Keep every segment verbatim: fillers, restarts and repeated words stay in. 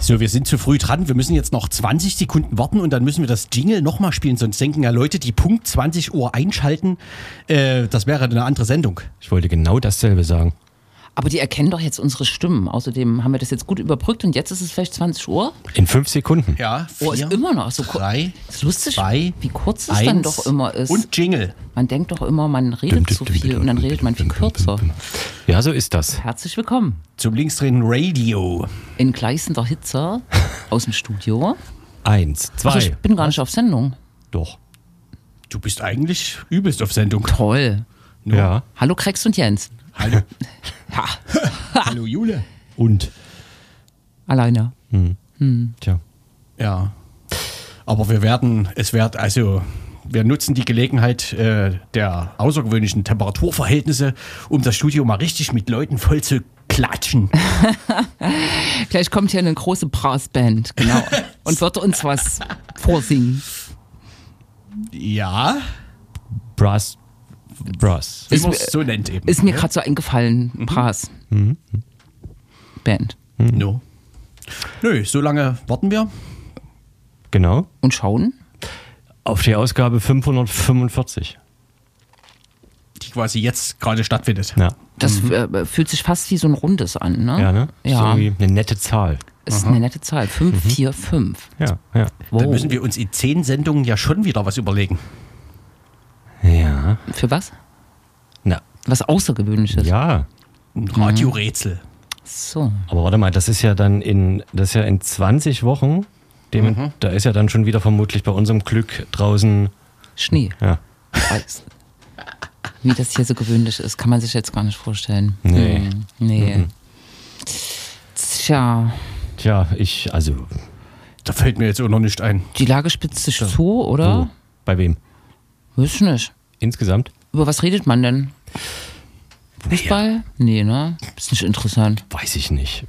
So, wir sind zu früh dran. Wir müssen jetzt noch zwanzig Sekunden warten und dann müssen wir das Jingle nochmal spielen. Sonst denken ja Leute, die Punkt zwanzig Uhr einschalten, äh, das wäre eine andere Sendung. Ich wollte genau dasselbe sagen. Aber die erkennen doch jetzt unsere Stimmen. Außerdem haben wir das jetzt gut überbrückt und jetzt ist es vielleicht zwanzig Uhr. In fünf Sekunden. Ja, vier, Oh, ist immer noch so kurz. drei, ist lustig, zwei, wie kurz es eins dann doch immer ist. Und Jingle. Man denkt doch immer, man redet zu viel und dann redet man viel kürzer. Ja, so ist das. Herzlich willkommen Zum linksdrehenden Radio. in gleißender Hitze aus dem Studio. Eins, zwei. Ach, ich bin gar nicht auf Sendung. Doch. Du bist eigentlich übelst auf Sendung. Toll. Nur. Ja. Hallo Krex und Jens. Hallo. Ha, Hallo Jule. Und? alleine. Tja. Ja. Aber wir werden, es wird, also wir nutzen die Gelegenheit äh, der außergewöhnlichen Temperaturverhältnisse, um das Studio mal richtig mit Leuten voll zu klatschen. Gleich kommt hier eine große Brassband, genau. Und wird uns was vorsingen. Ja, Brass. Brass. wie Ist man mir- es so nennt eben. Ist mir gerade so eingefallen, Brass. Band. No. Nö, so lange warten wir. Genau. Und schauen? Auf die Ausgabe fünfhundertfünfundvierzig. Die quasi jetzt gerade stattfindet. Ja. Das äh, fühlt sich fast wie so ein Rundes an, ne? Ja, ne? Ist Ja, irgendwie eine nette Zahl. ist eine nette Zahl. fünf vier fünf. Ja, ja. Dann müssen wir uns in zehn Sendungen ja schon wieder was überlegen. Ja. Für was? Na, Was Außergewöhnliches. ja. Ein Radiorätsel. So. Aber warte mal, das ist ja dann in, das ist ja in zwanzig Wochen. Dem, Da ist ja dann schon wieder vermutlich bei unserem Glück draußen. Schnee. Ja. Eis. Wie das hier so gewöhnlich ist, kann man sich jetzt gar nicht vorstellen. Nee. Hm, nee. Tja, Tja, ich, also. Da fällt mir jetzt auch noch nicht ein. die Lage spitzt sich zu, oder? Wo? Bei wem? Weiß ich nicht. Insgesamt? Über was redet man denn? Fußball? Nee, ne? Ist nicht interessant. Weiß ich nicht.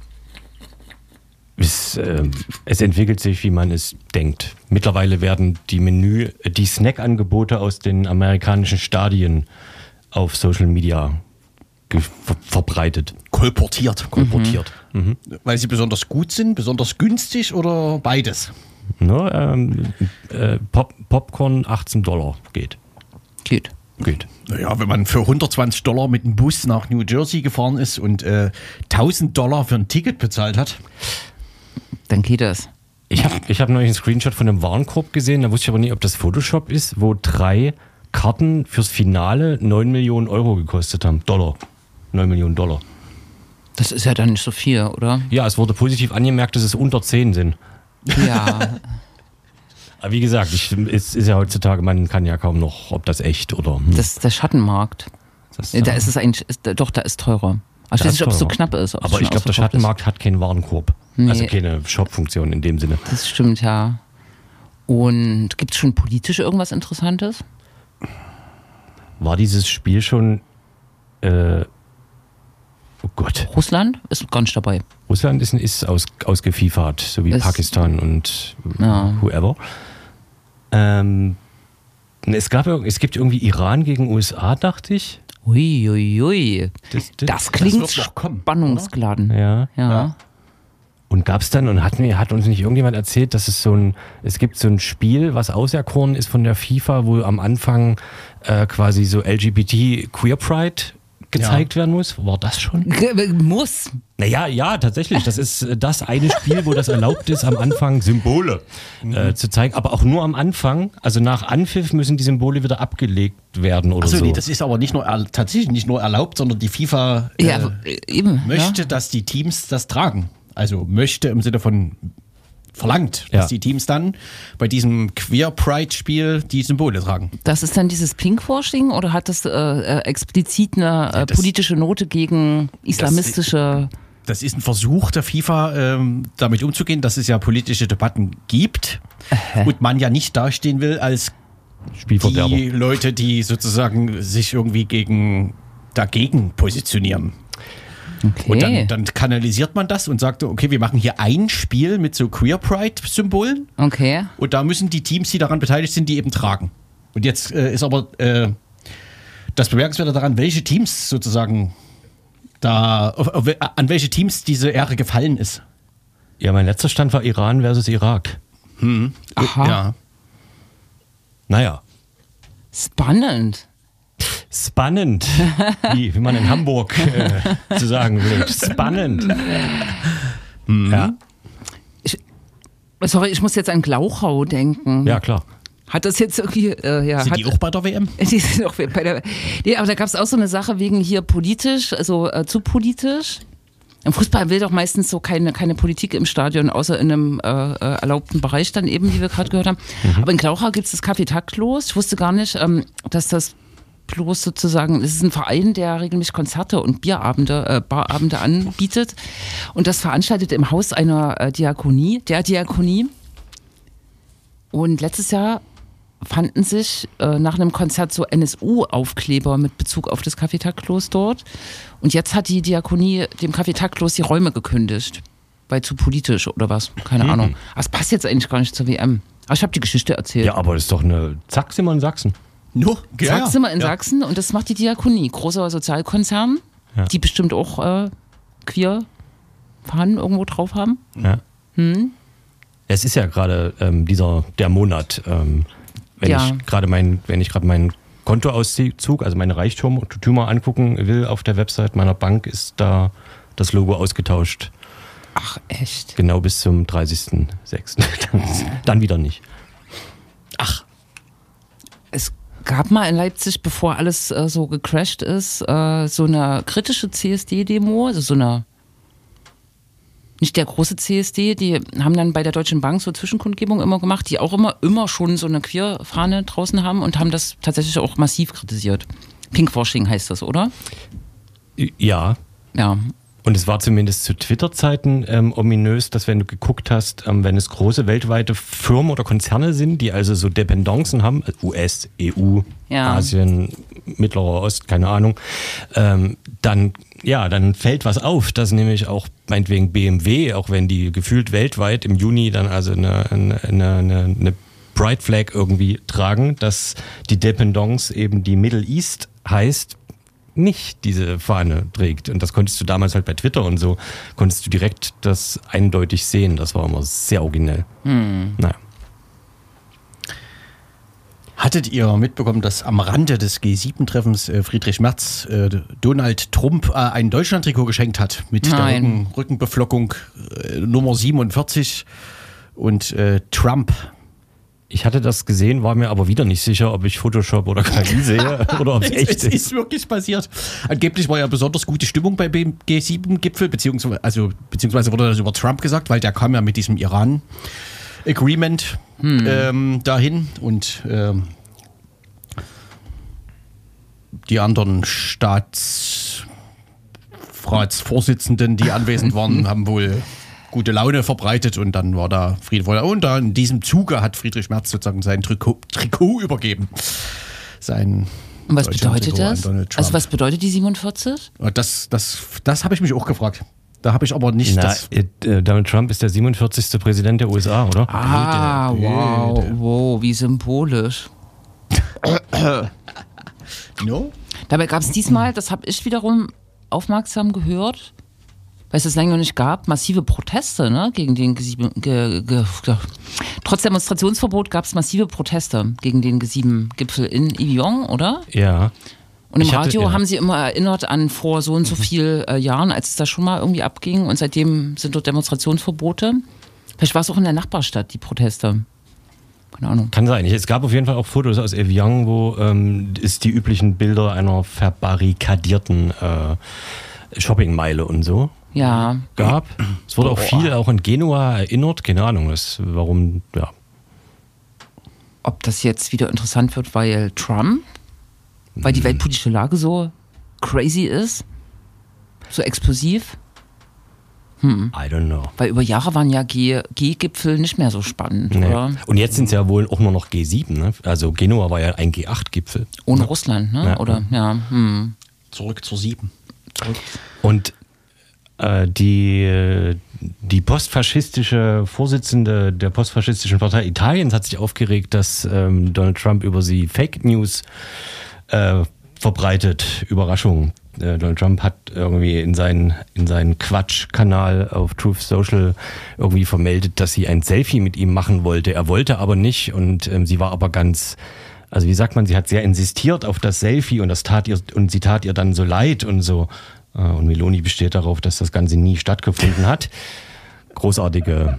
Es, ähm, es entwickelt sich, wie man es denkt. Mittlerweile werden die Menü, die Snack-Angebote aus den amerikanischen Stadien auf Social Media ge- ver verbreitet. Kolportiert. Kolportiert. Weil sie besonders gut sind, besonders günstig oder beides? Ne, ähm, äh, Pop Popcorn achtzehn Dollar geht. Geht. Geht. Naja, wenn man für hundertzwanzig Dollar mit dem Bus nach New Jersey gefahren ist und äh, tausend Dollar für ein Ticket bezahlt hat. Dann geht das. Ich habe ich hab neulich einen Screenshot von einem Warenkorb gesehen, da wusste ich aber nicht, ob das Photoshop ist, wo drei Karten fürs Finale neun Millionen Euro gekostet haben. Dollar. neun Millionen Dollar. Das ist ja dann nicht so viel, oder? Ja, es wurde positiv angemerkt, dass es unter zehn sind. Ja. Aber wie gesagt, ich, es ist ja heutzutage, man kann ja kaum noch, ob das echt oder. Hm, Das ist der Schattenmarkt. das, Da ist es eigentlich, ist, doch, da ist teurer. Aber ich weiß ist nicht, ob es so teurer. knapp ist. ob es Aber schon ich glaube, der ausverkauft ist. Schattenmarkt hat keinen Warenkorb. Nee. Also keine Shop-Funktion in dem Sinne. Das stimmt, ja. Und gibt es schon politisch irgendwas Interessantes? War dieses Spiel schon. Äh, oh Gott. Russland ist gar nicht dabei. Russland ist, ist aus, ausgefiefert, so wie Es- Pakistan und Ja. whoever. Ähm, es, gab, ir- es gibt irgendwie Iran gegen U S A, dachte ich. Ui, ui, ui. Das, das, Das klingt wird noch kommen, spannungsgeladen. ja. Ja. Ja. Und gab es dann, und hat, mir, hat uns nicht irgendjemand erzählt, dass es so ein, es gibt so ein Spiel, was auserkoren ist von der FIFA, wo am Anfang äh, quasi so L G B T Queer Pride gezeigt werden muss. War das schon? G- Muss. Naja, ja, tatsächlich. Das ist äh, das eine Spiel, wo das erlaubt ist, am Anfang Symbole äh, zu zeigen. Aber auch nur am Anfang. Also nach Anpfiff müssen die Symbole wieder abgelegt werden oder Achso, so. nee, das ist aber nicht nur er, tatsächlich nicht nur erlaubt, sondern die FIFA äh, Ja, eben. möchte, Ja. dass die Teams das tragen. Also möchte im Sinne von verlangt, dass Ja. die Teams dann bei diesem Queer Pride-Spiel die Symbole tragen. Das ist dann dieses Pinkwashing oder hat das äh, äh, explizit eine äh, das- politische Note gegen islamistische... Das ist ein Versuch der FIFA, ähm, damit umzugehen, dass es ja politische Debatten gibt und man ja nicht dastehen will als Spielverderber. die Leute, die sozusagen sich irgendwie gegen dagegen positionieren. Okay. Und dann, dann kanalisiert man das und sagt, okay, wir machen hier ein Spiel mit so Queer Pride-Symbolen okay. und da müssen die Teams, die daran beteiligt sind, die eben tragen. Und jetzt äh, ist aber äh, das Bemerkenswerte daran, welche Teams sozusagen da, auf, auf, an welche Teams diese Ehre gefallen ist. Ja, mein letzter Stand war Iran versus Irak. Hm. Aha. Ja. Naja. Spannend. Spannend, wie, wie man in Hamburg äh, zu sagen will. Spannend. Mhm. Ja. Ich, sorry, ich muss jetzt an Glauchau denken. Ja, klar. Hat das jetzt irgendwie... Äh, ja, Sind hat, die auch bei der W M? Die sind auch bei der... Nee, aber da gab es auch so eine Sache wegen hier politisch, also äh, zu politisch. Im Fußball will doch meistens so keine, keine Politik im Stadion, außer in einem äh, äh, erlaubten Bereich dann eben, wie wir gerade gehört haben. Mhm. Aber in Glauchau gibt es das Café Taktlos. Ich wusste gar nicht, ähm, dass das bloß sozusagen, es ist ein Verein, der regelmäßig Konzerte und Bierabende, äh, Barabende anbietet. Und das veranstaltet im Haus einer äh, Diakonie, der Diakonie. Und letztes Jahr fanden sich äh, nach einem Konzert so N S U-Aufkleber mit Bezug auf das Café Taktlos dort. Und jetzt hat die Diakonie dem Café Taktlos die Räume gekündigt. Weil zu politisch oder was? Keine mhm. Ahnung. Aber es passt jetzt eigentlich gar nicht zur W M. Aber ich habe die Geschichte erzählt. Ja, aber das ist doch eine Zack, sind wir in Sachsen. No, ja, Zack, sind wir in ja. Sachsen und das macht die Diakonie. Großer Sozialkonzern, ja. die bestimmt auch äh, queer Fahnen irgendwo drauf haben. Ja. Hm? Es ist ja gerade ähm, dieser der Monat, ähm, wenn ja. ich gerade mein, wenn ich gerade meinen Kontoauszug, also meine Reichtümer angucken will auf der Website meiner Bank, ist da das Logo ausgetauscht. Ach, echt? Genau bis zum dreißigsten sechsten dann, dann wieder nicht. Ach. Es gab mal in Leipzig, bevor alles äh, so gecrashed ist, äh, so eine kritische C S D-Demo, also so eine, nicht der große C S D, die haben dann bei der Deutschen Bank so Zwischenkundgebung immer gemacht, die auch immer, immer schon so eine Queer-Fahne draußen haben und haben das tatsächlich auch massiv kritisiert. Pinkwashing heißt das, oder? Ja. Ja. Und es war zumindest zu Twitter-Zeiten ähm, ominös, dass wenn du geguckt hast, ähm, wenn es große weltweite Firmen oder Konzerne sind, die also so Dependancen haben, U S, E U, ja. Asien, Mittlerer Ost, keine Ahnung, ähm, dann, ja, dann fällt was auf, dass nämlich auch meinetwegen B M W, auch wenn die gefühlt weltweit im Juni dann also eine, eine, eine, eine Pride Flag irgendwie tragen, dass die Dependance eben die Middle East heißt, nicht diese Fahne trägt. Und das konntest du damals halt bei Twitter und so, konntest du direkt das eindeutig sehen. Das war immer sehr originell. Hm. Naja. Hattet ihr mitbekommen, dass am Rande des G sieben Treffens äh, Friedrich Merz äh, Donald Trump äh, ein Deutschland-Trikot geschenkt hat mit Nein. der Rücken, Rückenbeflockung äh, Nummer siebenundvierzig und äh, Trump? Ich hatte das gesehen, war mir aber wieder nicht sicher, ob ich Photoshop oder K I sehe oder ob es echt ist. Es ist wirklich passiert. Angeblich war ja besonders gute Stimmung bei dem G sieben Gipfel, beziehungsweise, also, beziehungsweise wurde das über Trump gesagt, weil der kam ja mit diesem Iran-Agreement hm. ähm, dahin und ähm, die anderen Staatsratsvorsitzenden, die anwesend waren, haben wohl gute Laune verbreitet und dann war da friedvoll. Und da in diesem Zuge hat Friedrich Merz sozusagen sein Trikot, Trikot übergeben. Sein Und was bedeutet das? Also was bedeutet die siebenundvierzig? Das, das, das habe ich mich auch gefragt. Da habe ich aber nicht Na, das... It, uh, Donald Trump ist der siebenundvierzigste Präsident der U S A, oder? Ah, bitte, wow, bitte. wow, wie symbolisch. No? Dabei gab es diesmal, das habe ich wiederum aufmerksam gehört, weil es das länger nicht gab, massive Proteste ne, gegen den G sieben. Ge, ge, ge. Trotz Demonstrationsverbot gab es massive Proteste gegen den G sieben Gipfel in Evian, oder? Ja. Und im ich Radio hatte, ja. haben sie immer erinnert an vor so und so vielen äh, Jahren, als es da schon mal irgendwie abging und seitdem sind dort Demonstrationsverbote. Vielleicht war es auch in der Nachbarstadt, die Proteste. Keine Ahnung. Kann sein. Es gab auf jeden Fall auch Fotos aus Evian, wo ähm, es die üblichen Bilder einer verbarrikadierten äh, Shoppingmeile und so ja. gab. Es wurde auch viel auch in Genua erinnert. Keine Ahnung, das, warum, ja. Ob das jetzt wieder interessant wird, weil Trump, weil die weltpolitische Lage so crazy ist, so explosiv. Hm. I don't know. Weil über Jahre waren ja G- G-Gipfel nicht mehr so spannend, nee. oder? Und jetzt sind es ja wohl auch nur noch G sieben, ne? Also Genua war ja ein G acht Gipfel. Ohne ne? Russland, ne? Ja. Oder, ja. Hm. Zurück zur sieben. Zurück. Und äh, die, die postfaschistische Vorsitzende der postfaschistischen Partei Italiens hat sich aufgeregt, dass ähm, Donald Trump über sie Fake News äh, verbreitet. Überraschung. äh, Donald Trump hat irgendwie in seinen, in seinen Quatsch-Kanal auf Truth Social irgendwie vermeldet, dass sie ein Selfie mit ihm machen wollte. Er wollte aber nicht und ähm, sie war aber ganz, also wie sagt man, sie hat sehr insistiert auf das Selfie und das tat ihr, und sie tat ihr dann so leid und so. Äh, und Meloni besteht darauf, dass das Ganze nie stattgefunden hat. Großartige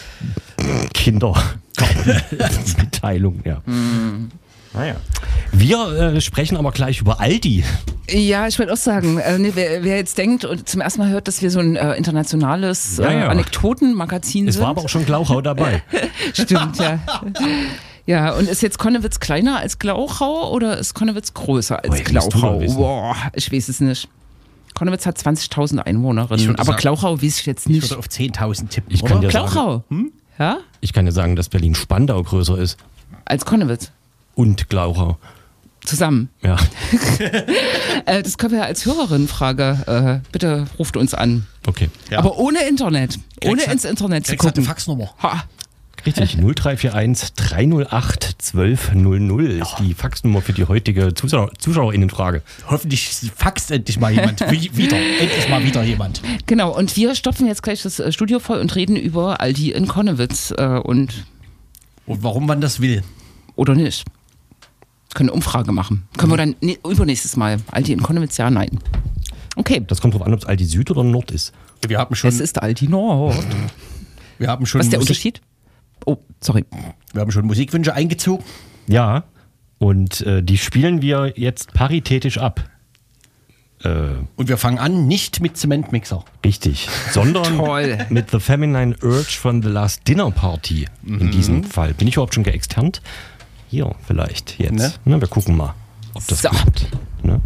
Kindermitteilung, ja. Mm. Naja. Wir äh, sprechen aber gleich über Aldi. Ja, ich würde auch sagen, äh, nee, wer, wer jetzt denkt und zum ersten Mal hört, dass wir so ein äh, internationales äh, Ja, ja. Anekdotenmagazin sind. Es war aber auch schon Glauchau dabei. Stimmt, ja. Ja, und ist jetzt Konnewitz kleiner als Glauchau oder ist Konnewitz größer als Boah, musst du doch Glauchau? wissen. Boah, ich weiß es nicht. Konnewitz hat zwanzigtausend Ich Einwohnerinnen, würde aber sagen- Glauchau weiß ich jetzt Ich nicht. würde auf zehntausend tippen, Ich kann oder? dir Glauchau? Hm? Ja? Ich kann dir sagen, dass Berlin-Spandau größer ist. Als Konnewitz. Und Glauchau. Zusammen. Ja. Äh, das können wir ja als Hörerin-Frage. Äh, bitte ruft uns an. Okay. Ja. Aber ohne Internet. Ohne Kriegst ins Internet zu Kriegst halt eine gucken. Faxnummer. Ha. Richtig. null drei vier eins drei null acht zwölf null null ist die Faxnummer für die heutige Zuschauer ZuschauerInnenfrage. Hoffentlich faxt endlich mal jemand. Wie, wieder. Endlich mal wieder jemand. Genau, und wir stopfen jetzt gleich das äh, Studio voll und reden über Aldi in Konnewitz äh, und Und warum man das will. oder nicht. Können eine Umfrage machen. Können wir dann ne, übernächstes Mal. Aldi in Konnewitz, ja, nein. Okay, Das kommt drauf an, ob es Aldi Süd oder Nord ist. Wir haben schon, es ist Aldi Nord. wir haben schon, Was ist der Musik, Unterschied? Oh, sorry. wir haben schon Musikwünsche eingezogen. Ja. Und äh, die spielen wir jetzt paritätisch ab. Äh, Und wir fangen an, nicht mit Zementmixer. richtig. Sondern Toll. mit The Feminine Urge von The Last Dinner Party. In diesem Fall. Bin ich überhaupt schon geexternt? Hier, vielleicht jetzt. Ne? Na, wir gucken mal, ob das So. klappt. Ne?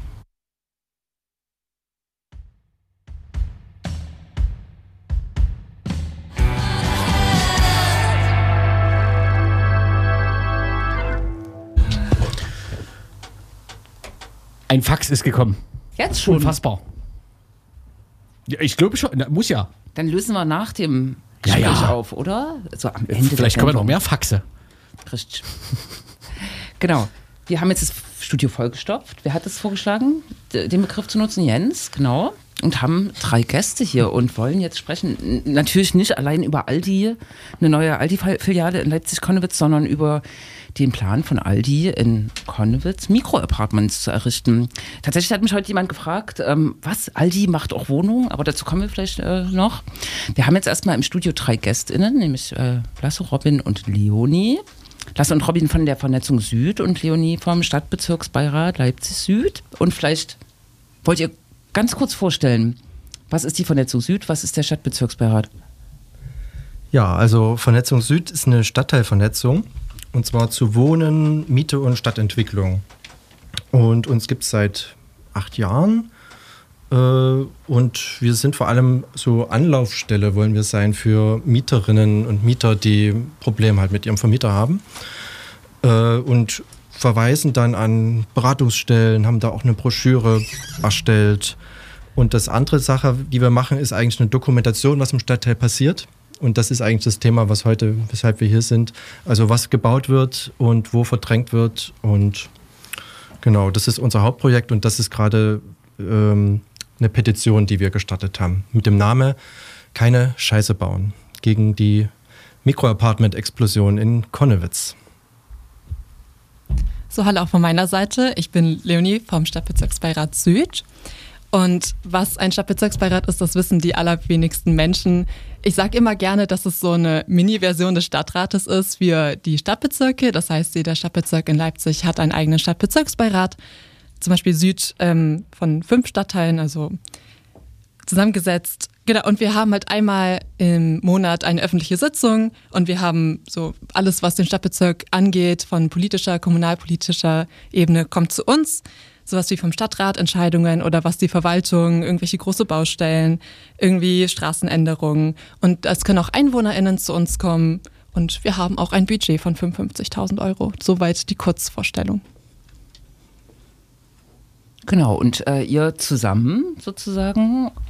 Ein Fax ist gekommen. Jetzt schon. Unfassbar. Ja, ich glaube schon. Na, muss ja. Dann lösen wir nach dem Ja, Gespräch ja. auf, oder? So am Ende. Vielleicht der kommen noch Sendung. mehr Faxe. Richtig. Genau. Wir haben jetzt das Studio vollgestopft. Wer hat es vorgeschlagen, d- den Begriff zu nutzen? Jens, genau. Und haben drei Gäste hier und wollen jetzt sprechen. N- Natürlich nicht allein über Aldi, eine neue Aldi-Filiale in Leipzig-Konnewitz, sondern über den Plan von Aldi in Konnewitz, Mikroapartments zu errichten. Tatsächlich hat mich heute jemand gefragt, ähm, was, Aldi macht auch Wohnungen, aber dazu kommen wir vielleicht äh, noch. Wir haben jetzt erstmal im Studio drei GästInnen, nämlich äh, Lasse, Robin und Leonie. Lasse und Robin von der Vernetzung Süd und Leonie vom Stadtbezirksbeirat Leipzig Süd. Und vielleicht wollt ihr ganz kurz vorstellen, was ist die Vernetzung Süd, was ist der Stadtbezirksbeirat? Ja, also Vernetzung Süd ist eine Stadtteilvernetzung und zwar zu Wohnen, Miete und Stadtentwicklung. Und uns gibt es seit acht Jahren äh, und wir sind vor allem so Anlaufstelle, wollen wir sein, für Mieterinnen und Mieter, die Probleme halt mit ihrem Vermieter haben äh, und verweisen dann an Beratungsstellen, haben da auch eine Broschüre erstellt. Und das andere Sache, die wir machen, ist eigentlich eine Dokumentation, was im Stadtteil passiert. Und das ist eigentlich das Thema, was heute, weshalb wir hier sind. Also was gebaut wird und wo verdrängt wird. Und genau, das ist unser Hauptprojekt und das ist gerade ähm, eine Petition, die wir gestartet haben. Mit dem Namen Keine Scheiße bauen gegen die Mikroapartment-Explosion in Konnewitz. So, hallo auch von meiner Seite. Ich bin Leonie vom Stadtbezirksbeirat Süd. Und was ein Stadtbezirksbeirat ist, das wissen die allerwenigsten Menschen. Ich sage immer gerne, dass es so eine Mini-Version des Stadtrates ist für die Stadtbezirke. Das heißt, jeder Stadtbezirk in Leipzig hat einen eigenen Stadtbezirksbeirat. Zum Beispiel Süd ähm, von fünf Stadtteilen, also zusammengesetzt. Genau, und wir haben halt einmal im Monat eine öffentliche Sitzung und wir haben so alles, was den Stadtbezirk angeht, von politischer, kommunalpolitischer Ebene, kommt zu uns. Sowas wie vom Stadtrat Entscheidungen oder was die Verwaltung, irgendwelche große Baustellen, irgendwie Straßenänderungen. Und es können auch EinwohnerInnen zu uns kommen. Und wir haben auch ein Budget von fünfundfünfzigtausend Euro. Soweit die Kurzvorstellung. Genau, und äh, ihr zusammen sozusagen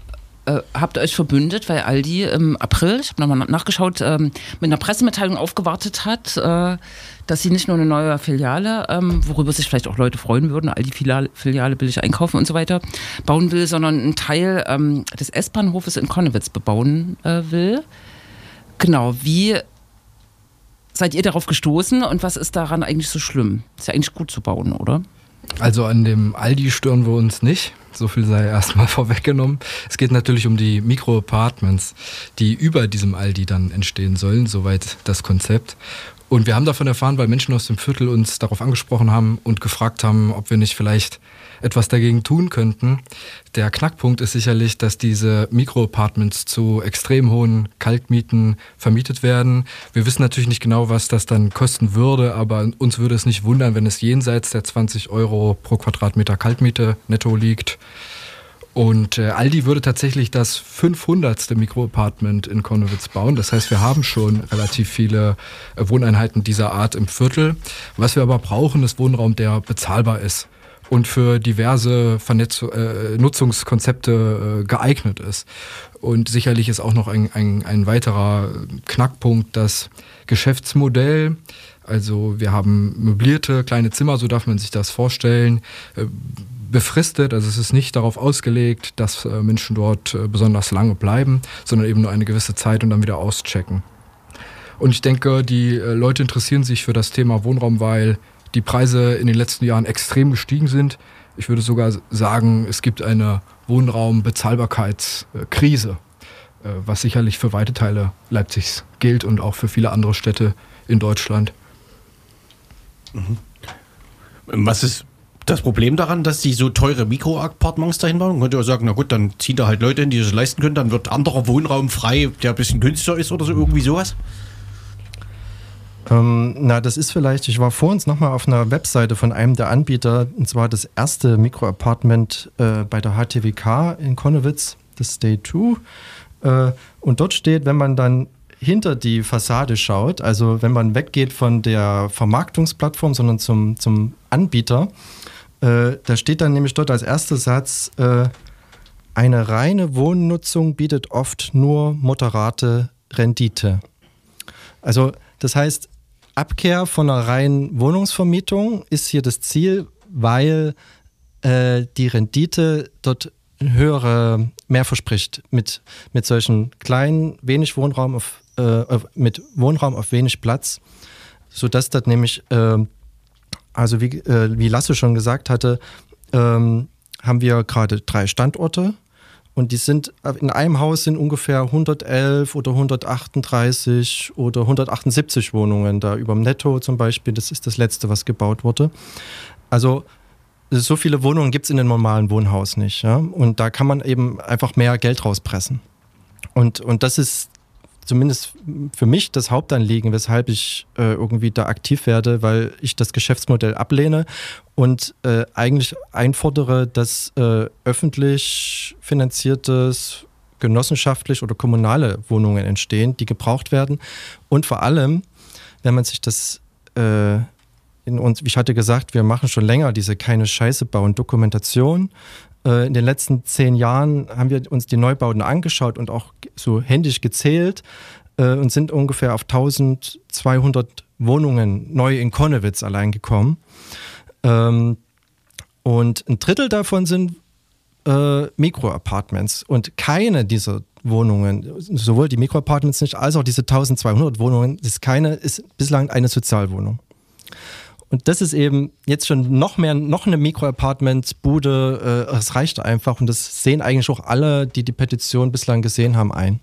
äh, habt ihr euch verbündet, weil Aldi im April, ich habe nochmal nachgeschaut, ähm, mit einer Pressemitteilung aufgewartet hat, äh, dass sie nicht nur eine neue Filiale, ähm, worüber sich vielleicht auch Leute freuen würden, Aldi-Filiale Filiale billig einkaufen und so weiter, bauen will, sondern einen Teil ähm, des S-Bahnhofes in Connewitz bebauen äh, will. Genau, wie seid ihr darauf gestoßen und was ist daran eigentlich so schlimm? Ist ja eigentlich gut zu bauen, oder? Also an dem Aldi stören wir uns nicht. So viel sei erstmal vorweggenommen. Es geht natürlich um die Mikro-Apartments, die über diesem Aldi dann entstehen sollen, soweit das Konzept. Und wir haben davon erfahren, weil Menschen aus dem Viertel uns darauf angesprochen haben und gefragt haben, ob wir nicht vielleicht etwas dagegen tun könnten. Der Knackpunkt ist sicherlich, dass diese Mikro-Apartments zu extrem hohen Kaltmieten vermietet werden. Wir wissen natürlich nicht genau, was das dann kosten würde, aber uns würde es nicht wundern, wenn es jenseits der zwanzig Euro pro Quadratmeter Kaltmiete netto liegt. Und äh, Aldi würde tatsächlich das fünfhundertste Mikroapartment in Connewitz bauen. Das heißt, wir haben schon relativ viele äh, Wohneinheiten dieser Art im Viertel. Was wir aber brauchen, ist Wohnraum, der bezahlbar ist und für diverse Vernetz- äh, Nutzungskonzepte äh, geeignet ist. Und sicherlich ist auch noch ein, ein, ein weiterer Knackpunkt das Geschäftsmodell. Also wir haben möblierte kleine Zimmer, so darf man sich das vorstellen, äh, befristet, also es ist nicht darauf ausgelegt, dass äh, Menschen dort äh, besonders lange bleiben, sondern eben nur eine gewisse Zeit und dann wieder auschecken. Und ich denke, die äh, Leute interessieren sich für das Thema Wohnraum, weil die Preise in den letzten Jahren extrem gestiegen sind. Ich würde sogar sagen, es gibt eine Wohnraumbezahlbarkeitskrise, äh, was sicherlich für weite Teile Leipzigs gilt und auch für viele andere Städte in Deutschland. Mhm. Was ist das Problem daran, dass die so teure Mikroappartements dahin bauen? Man könnte ja sagen, na gut, dann ziehen da halt Leute hin, die das leisten können, dann wird anderer Wohnraum frei, der ein bisschen günstiger ist oder so, irgendwie sowas? Ähm, na, das ist vielleicht, ich war vor uns nochmal auf einer Webseite von einem der Anbieter, und zwar das erste Mikroapartment äh, bei der H T W K in Connewitz, das Day zwei. Äh, und dort steht, wenn man dann hinter die Fassade schaut, also wenn man weggeht von der Vermarktungsplattform, sondern zum, zum Anbieter, äh, da steht dann nämlich dort als erster Satz, äh, eine reine Wohnnutzung bietet oft nur moderate Rendite. Also das heißt, Abkehr von einer reinen Wohnungsvermietung ist hier das Ziel, weil äh, die Rendite dort höhere mehr verspricht mit, mit solchen kleinen, wenig Wohnraum auf, äh, mit Wohnraum auf wenig Platz, sodass das nämlich, äh, also wie, äh, wie Lasse schon gesagt hatte, ähm, haben wir gerade drei Standorte und die sind, in einem Haus sind ungefähr hundertelf oder hundertachtunddreißig oder hundertachtundsiebzig Wohnungen, da über dem Netto zum Beispiel, das ist das letzte, was gebaut wurde. Also so viele Wohnungen gibt es in einem normalen Wohnhaus nicht. Ja? Und da kann man eben einfach mehr Geld rauspressen. Und, und das ist zumindest für mich das Hauptanliegen, weshalb ich äh, irgendwie da aktiv werde, weil ich das Geschäftsmodell ablehne und äh, eigentlich einfordere, dass äh, öffentlich finanziertes, genossenschaftlich oder kommunale Wohnungen entstehen, die gebraucht werden. Und vor allem, wenn man sich das äh, in uns, ich hatte gesagt, wir machen schon länger diese keine Scheiße bauen Dokumentation. Äh, in den letzten zehn Jahren haben wir uns die Neubauten angeschaut und auch so händisch gezählt äh, und sind ungefähr auf eintausendzweihundert Wohnungen neu in Connewitz allein gekommen. Ähm, und ein Drittel davon sind äh, Mikroapartments und keine dieser Wohnungen, sowohl die Mikroapartments nicht, als auch diese eintausendzweihundert Wohnungen, ist keine, ist bislang eine Sozialwohnung. Und das ist eben jetzt schon noch mehr, noch eine Mikroapartment-Bude, äh, es reicht einfach und das sehen eigentlich auch alle, die die Petition bislang gesehen haben, ein.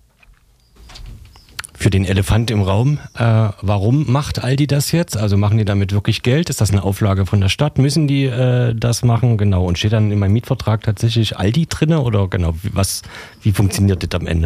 Für den Elefant im Raum, äh, warum macht Aldi das jetzt? Also machen die damit wirklich Geld? Ist das eine Auflage von der Stadt? Müssen die äh, das machen? Genau. Und steht dann in meinem Mietvertrag tatsächlich Aldi drin? Oder genau, was, wie funktioniert das am Ende?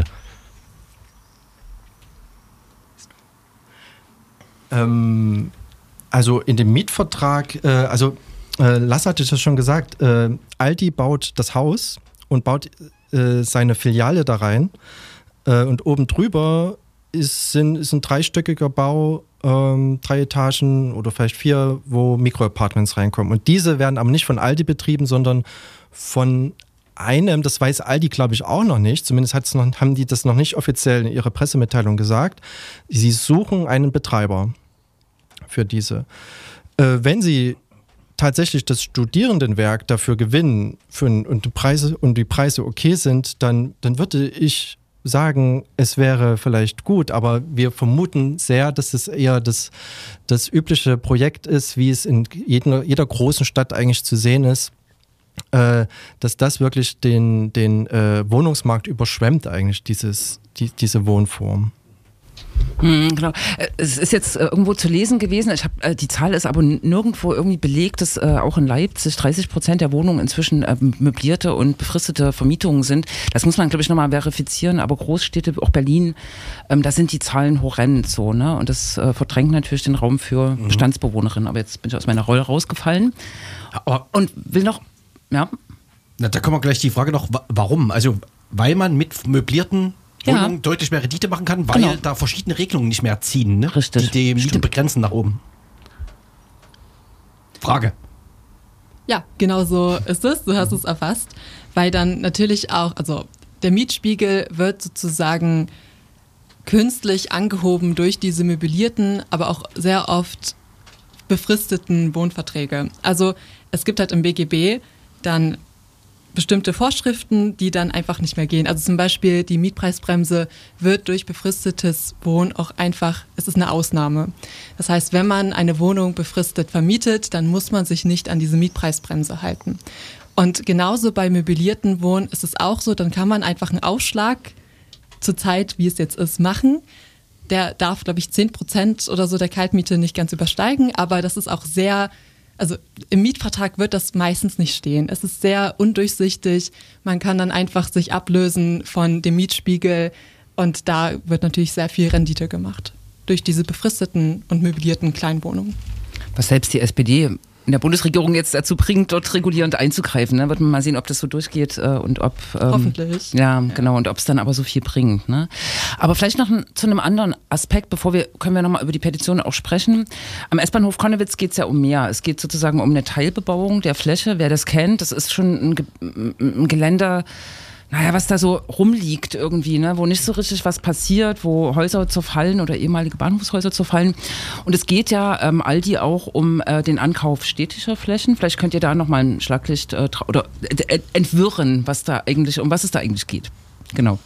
Ähm... Also in dem Mietvertrag, äh, also äh, Lasse hatte das schon gesagt, äh, Aldi baut das Haus und baut äh, seine Filiale da rein äh, und oben drüber ist, sind, ist ein dreistöckiger Bau, ähm, drei Etagen oder vielleicht vier, wo Mikroapartments reinkommen. Und diese werden aber nicht von Aldi betrieben, sondern von einem, das weiß Aldi, glaube ich, auch noch nicht, zumindest hat's noch, haben die das noch nicht offiziell in ihrer Pressemitteilung gesagt, sie suchen einen Betreiber für diese. Äh, wenn sie tatsächlich das Studierendenwerk dafür gewinnen für, und, die Preise, und die Preise okay sind, dann, dann würde ich sagen, es wäre vielleicht gut, aber wir vermuten sehr, dass es eher das, das übliche Projekt ist, wie es in jeder, jeder großen Stadt eigentlich zu sehen ist, äh, dass das wirklich den, den äh, Wohnungsmarkt überschwemmt eigentlich, dieses, die, diese Wohnform. Hm, genau. Es ist jetzt irgendwo zu lesen gewesen, ich hab, die Zahl ist aber nirgendwo irgendwie belegt, dass äh, auch in Leipzig dreißig Prozent der Wohnungen inzwischen äh, möblierte und befristete Vermietungen sind. Das muss man, glaube ich, nochmal verifizieren, aber Großstädte, auch Berlin, ähm, da sind die Zahlen horrend so, ne? Und das äh, verdrängt natürlich den Raum für mhm. Bestandsbewohnerinnen. Aber jetzt bin ich aus meiner Rolle rausgefallen aber, und will noch, ja. Na, da kommen wir gleich die Frage noch, warum? Also, weil man mit möblierten Wohnungen ja. deutlich mehr Rendite machen kann, weil genau. da verschiedene Regelungen nicht mehr ziehen, ne? Richtig. Die die Miete begrenzen nach oben. Frage. Ja, genau so ist es, du hast es erfasst, weil dann natürlich auch, also der Mietspiegel wird sozusagen künstlich angehoben durch diese möblierten, aber auch sehr oft befristeten Wohnverträge. Also es gibt halt im B G B dann bestimmte Vorschriften, die dann einfach nicht mehr gehen. Also zum Beispiel die Mietpreisbremse wird durch befristetes Wohnen auch einfach, es ist eine Ausnahme. Das heißt, wenn man eine Wohnung befristet vermietet, dann muss man sich nicht an diese Mietpreisbremse halten. Und genauso bei möblierten Wohnen ist es auch so, dann kann man einfach einen Aufschlag zur Zeit, wie es jetzt ist, machen. Der darf, glaube ich, zehn Prozent oder so der Kaltmiete nicht ganz übersteigen, aber das ist auch sehr... Also im Mietvertrag wird das meistens nicht stehen. Es ist sehr undurchsichtig. Man kann dann einfach sich ablösen von dem Mietspiegel und da wird natürlich sehr viel Rendite gemacht durch diese befristeten und möblierten Kleinwohnungen. Was selbst die S P D in der Bundesregierung jetzt dazu bringt, dort regulierend einzugreifen. Ne? Wird man mal sehen, ob das so durchgeht äh, und ob... Ähm, Hoffentlich. Ja, genau. Und ob es dann aber so viel bringt. Ne? Aber vielleicht noch ein, zu einem anderen Aspekt, bevor wir, können wir nochmal über die Petition auch sprechen. Am S-Bahnhof Konnewitz geht es ja um mehr. Es geht sozusagen um eine Teilbebauung der Fläche. Wer das kennt, das ist schon ein, Ge ein Geländer... Naja, was da so rumliegt irgendwie, ne? Wo nicht so richtig was passiert, wo Häuser zerfallen oder ehemalige Bahnhofshäuser zerfallen. Und es geht ja ähm, Aldi auch um äh, den Ankauf städtischer Flächen. Vielleicht könnt ihr da nochmal ein Schlaglicht äh, oder äh, entwirren, was da eigentlich, um was es da eigentlich geht. Genau.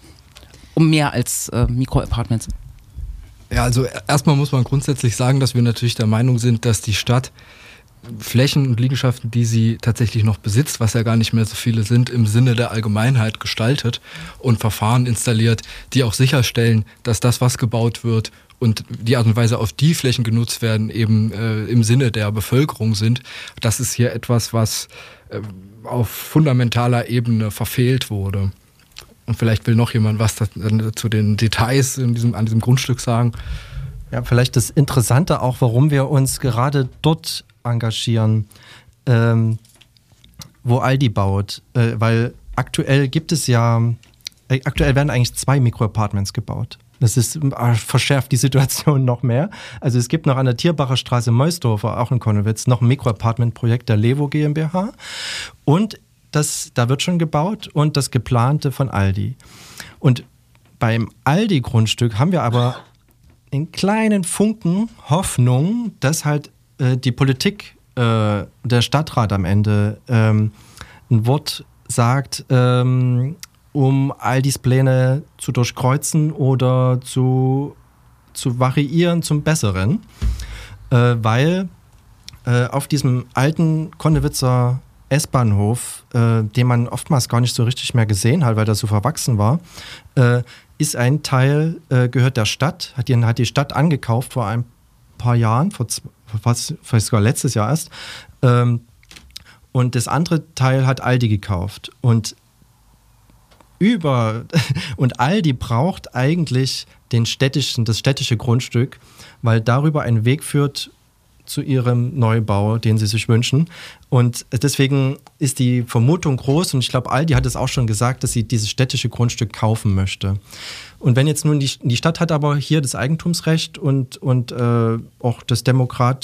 Um mehr als äh, Mikroapartments. Ja, also erstmal muss man grundsätzlich sagen, dass wir natürlich der Meinung sind, dass die Stadt Flächen und Liegenschaften, die sie tatsächlich noch besitzt, was ja gar nicht mehr so viele sind, im Sinne der Allgemeinheit gestaltet und Verfahren installiert, die auch sicherstellen, dass das, was gebaut wird und die Art und Weise, auf die Flächen genutzt werden, eben äh, im Sinne der Bevölkerung sind. Das ist hier etwas, was äh, auf fundamentaler Ebene verfehlt wurde. Und vielleicht will noch jemand was zu den Details in diesem, an diesem Grundstück sagen. Ja, vielleicht das Interessante auch, warum wir uns gerade dort engagieren, ähm, wo Aldi baut, äh, weil aktuell gibt es ja, äh, aktuell werden eigentlich zwei Mikroapartments gebaut. Das ist, äh, verschärft die Situation noch mehr. Also es gibt noch an der Tierbacher Straße Meusdorfer, auch in Konnewitz, noch ein Mikroapartmentprojekt der Levo GmbH und das, da wird schon gebaut und das geplante von Aldi. Und beim Aldi-Grundstück haben wir aber einen kleinen Funken Hoffnung, dass halt die Politik, äh, der Stadtrat am Ende ähm, ein Wort sagt, ähm, um Aldis Pläne zu durchkreuzen oder zu, zu variieren zum Besseren, äh, weil äh, auf diesem alten Konnewitzer S-Bahnhof, äh, den man oftmals gar nicht so richtig mehr gesehen hat, weil der so verwachsen war, äh, ist ein Teil, äh, gehört der Stadt, hat die, hat die Stadt angekauft vor ein paar Jahren, vor zwei fast, vielleicht sogar letztes Jahr erst. Ähm, und das andere Teil hat Aldi gekauft. Und über und Aldi braucht eigentlich den städtischen, das städtische Grundstück, weil darüber ein Weg führt zu ihrem Neubau, den sie sich wünschen. Und deswegen ist die Vermutung groß, und ich glaube, Aldi hat es auch schon gesagt, dass sie dieses städtische Grundstück kaufen möchte. Und wenn jetzt nun die, die Stadt hat aber hier das Eigentumsrecht und, und äh, auch das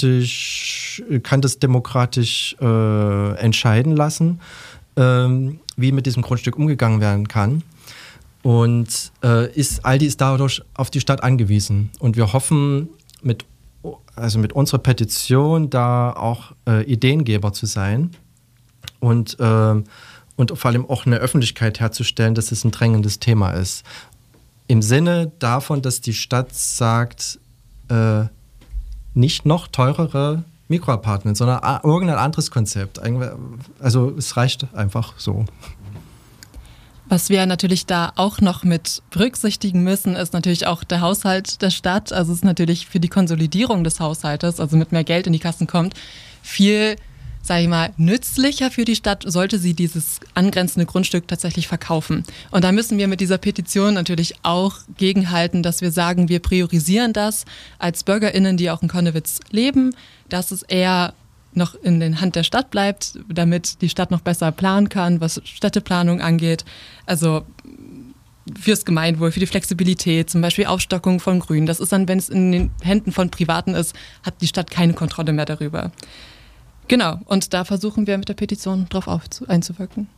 demokratisch, kann das demokratisch äh, entscheiden lassen, ähm, wie mit diesem Grundstück umgegangen werden kann. Und äh, ist, Aldi ist dadurch auf die Stadt angewiesen. Und wir hoffen, mit, also mit unserer Petition da auch äh, Ideengeber zu sein und, äh, und vor allem auch eine Öffentlichkeit herzustellen, dass es ein drängendes Thema ist. Im Sinne davon, dass die Stadt sagt, äh, nicht noch teurere Mikroapartments, sondern a- irgendein anderes Konzept. Also es reicht einfach so. Was wir natürlich da auch noch mit berücksichtigen müssen, ist natürlich auch der Haushalt der Stadt. Also es ist natürlich für die Konsolidierung des Haushaltes, also mit mehr Geld in die Kassen kommt, viel, sage ich mal, nützlicher für die Stadt, sollte sie dieses angrenzende Grundstück tatsächlich verkaufen. Und da müssen wir mit dieser Petition natürlich auch gegenhalten, dass wir sagen, wir priorisieren das als BürgerInnen, die auch in Connewitz leben, dass es eher noch in den Hand der Stadt bleibt, damit die Stadt noch besser planen kann, was Städteplanung angeht. Also fürs Gemeinwohl, für die Flexibilität, zum Beispiel Aufstockung von Grün. Das ist dann, wenn es in den Händen von Privaten ist, hat die Stadt keine Kontrolle mehr darüber. Genau, und da versuchen wir mit der Petition drauf aufzu- einzuwirken.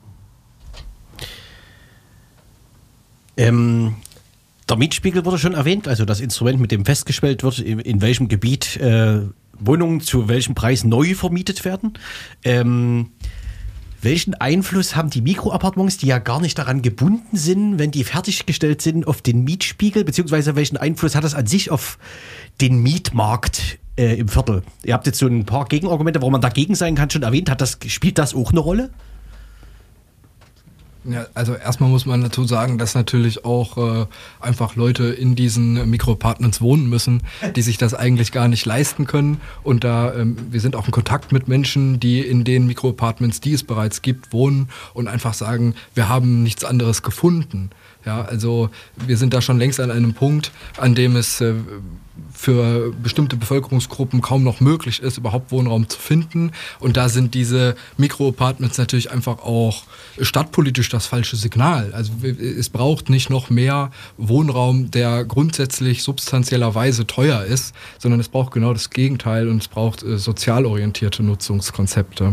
Ähm, der Mietspiegel wurde schon erwähnt, also das Instrument, mit dem festgestellt wird, in, in welchem Gebiet äh, Wohnungen zu welchem Preis neu vermietet werden. Ähm, welchen Einfluss haben die Mikroappartements, die ja gar nicht daran gebunden sind, wenn die fertiggestellt sind, auf den Mietspiegel, beziehungsweise welchen Einfluss hat das an sich auf den Mietmarkt äh, im Viertel? Ihr habt jetzt so ein paar Gegenargumente, warum man dagegen sein kann, schon erwähnt. Hat das, spielt das auch eine Rolle? Ja, also erstmal muss man dazu sagen, dass natürlich auch äh, einfach Leute in diesen Mikroapartments wohnen müssen, die sich das eigentlich gar nicht leisten können. Und da, ähm, wir sind auch in Kontakt mit Menschen, die in den Mikroapartments, die es bereits gibt, wohnen und einfach sagen, wir haben nichts anderes gefunden. Ja, also wir sind da schon längst an einem Punkt, an dem es äh, für bestimmte Bevölkerungsgruppen kaum noch möglich ist, überhaupt Wohnraum zu finden. Und da sind diese Mikroapartments natürlich einfach auch stadtpolitisch das falsche Signal. Also es braucht nicht noch mehr Wohnraum, der grundsätzlich substanziellerweise teuer ist, sondern es braucht genau das Gegenteil und es braucht äh, sozial orientierte Nutzungskonzepte.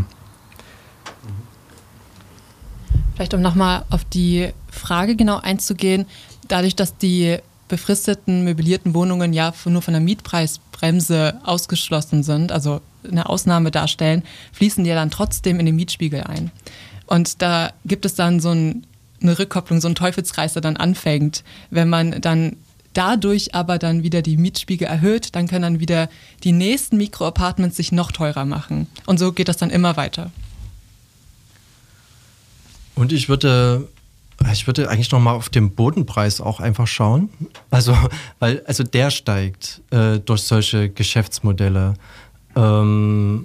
Vielleicht um nochmal auf die Frage genau einzugehen, dadurch, dass die befristeten, möblierten Wohnungen ja nur von der Mietpreisbremse ausgeschlossen sind, also eine Ausnahme darstellen, fließen die ja dann trotzdem in den Mietspiegel ein. Und da gibt es dann so ein, eine Rückkopplung, so einen Teufelskreis, der dann anfängt. Wenn man dann dadurch aber dann wieder die Mietspiegel erhöht, dann können dann wieder die nächsten Mikroapartments sich noch teurer machen. Und so geht das dann immer weiter. Und ich würde, ich würde eigentlich noch mal auf den Bodenpreis auch einfach schauen. Also, weil, also der steigt äh, durch solche Geschäftsmodelle. Ähm,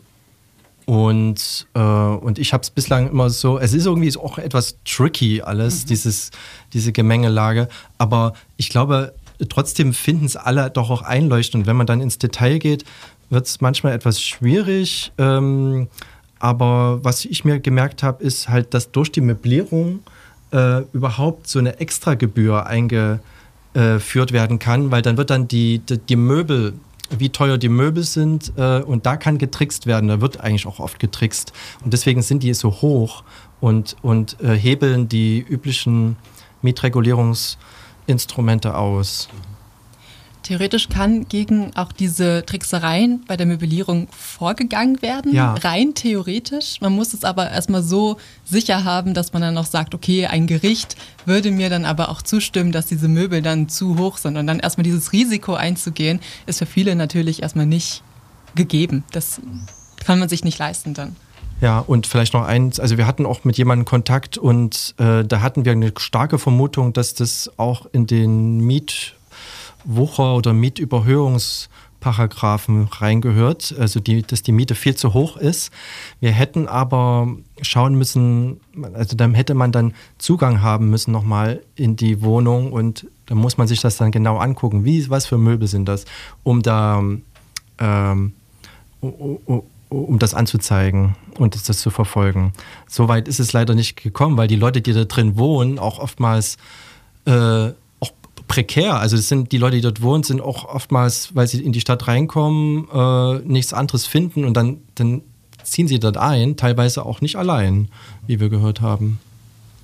und, äh, und ich habe es bislang immer so, es ist irgendwie auch etwas tricky alles, mhm. dieses, diese Gemengelage. Aber ich glaube, trotzdem finden es alle doch auch einleuchtend. Und wenn man dann ins Detail geht, wird es manchmal etwas schwierig. Ähm, Aber was ich mir gemerkt habe, ist halt, dass durch die Möblierung äh, überhaupt so eine Extragebühr eingeführt werden kann, weil dann wird dann die, die, die Möbel, wie teuer die Möbel sind, äh, und da kann getrickst werden, da wird eigentlich auch oft getrickst. Und deswegen sind die so hoch und, und äh, hebeln die üblichen Mietregulierungsinstrumente aus. Theoretisch kann gegen auch diese Tricksereien bei der Möblierung vorgegangen werden, ja. Rein theoretisch. Man muss es aber erstmal so sicher haben, dass man dann auch sagt, okay, ein Gericht würde mir dann aber auch zustimmen, dass diese Möbel dann zu hoch sind. Und dann erstmal dieses Risiko einzugehen, ist für viele natürlich erstmal nicht gegeben. Das kann man sich nicht leisten dann. Ja, und vielleicht noch eins, also wir hatten auch mit jemandem Kontakt und äh, da hatten wir eine starke Vermutung, dass das auch in den Miet Wucher- oder Mietüberhöhungsparagraphen reingehört, also die, dass die Miete viel zu hoch ist. Wir hätten aber schauen müssen, also dann hätte man dann Zugang haben müssen nochmal in die Wohnung und da muss man sich das dann genau angucken, wie, was für Möbel sind das, um da ähm, um, um das anzuzeigen und das zu verfolgen. Soweit ist es leider nicht gekommen, weil die Leute, die da drin wohnen, auch oftmals äh, prekär, also das sind die Leute, die dort wohnen, sind auch oftmals, weil sie in die Stadt reinkommen, äh, nichts anderes finden und dann, dann ziehen sie dort ein, teilweise auch nicht allein, wie wir gehört haben.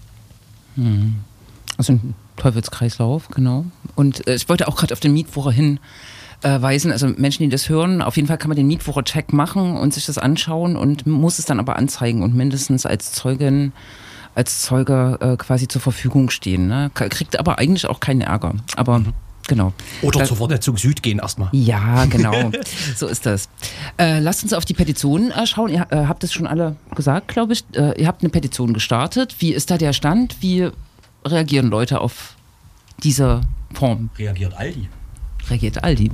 Also ein Teufelskreislauf, genau. Und äh, ich wollte auch gerade auf den Mietwocher hinweisen, also Menschen, die das hören, auf jeden Fall kann man den Mietwocher-Check machen und sich das anschauen und muss es dann aber anzeigen und mindestens als Zeugin, als Zeuge äh, quasi zur Verfügung stehen. Ne? Kriegt aber eigentlich auch keinen Ärger. Aber mhm. genau. Oder da, zur Vernetzung Süd gehen erstmal. Ja, genau. So ist das. Äh, lasst uns auf die Petition äh, schauen. Ihr äh, habt es schon alle gesagt, glaube ich. Äh, ihr habt eine Petition gestartet. Wie ist da der Stand? Wie reagieren Leute auf diese Form? Reagiert Aldi. Reagiert Aldi.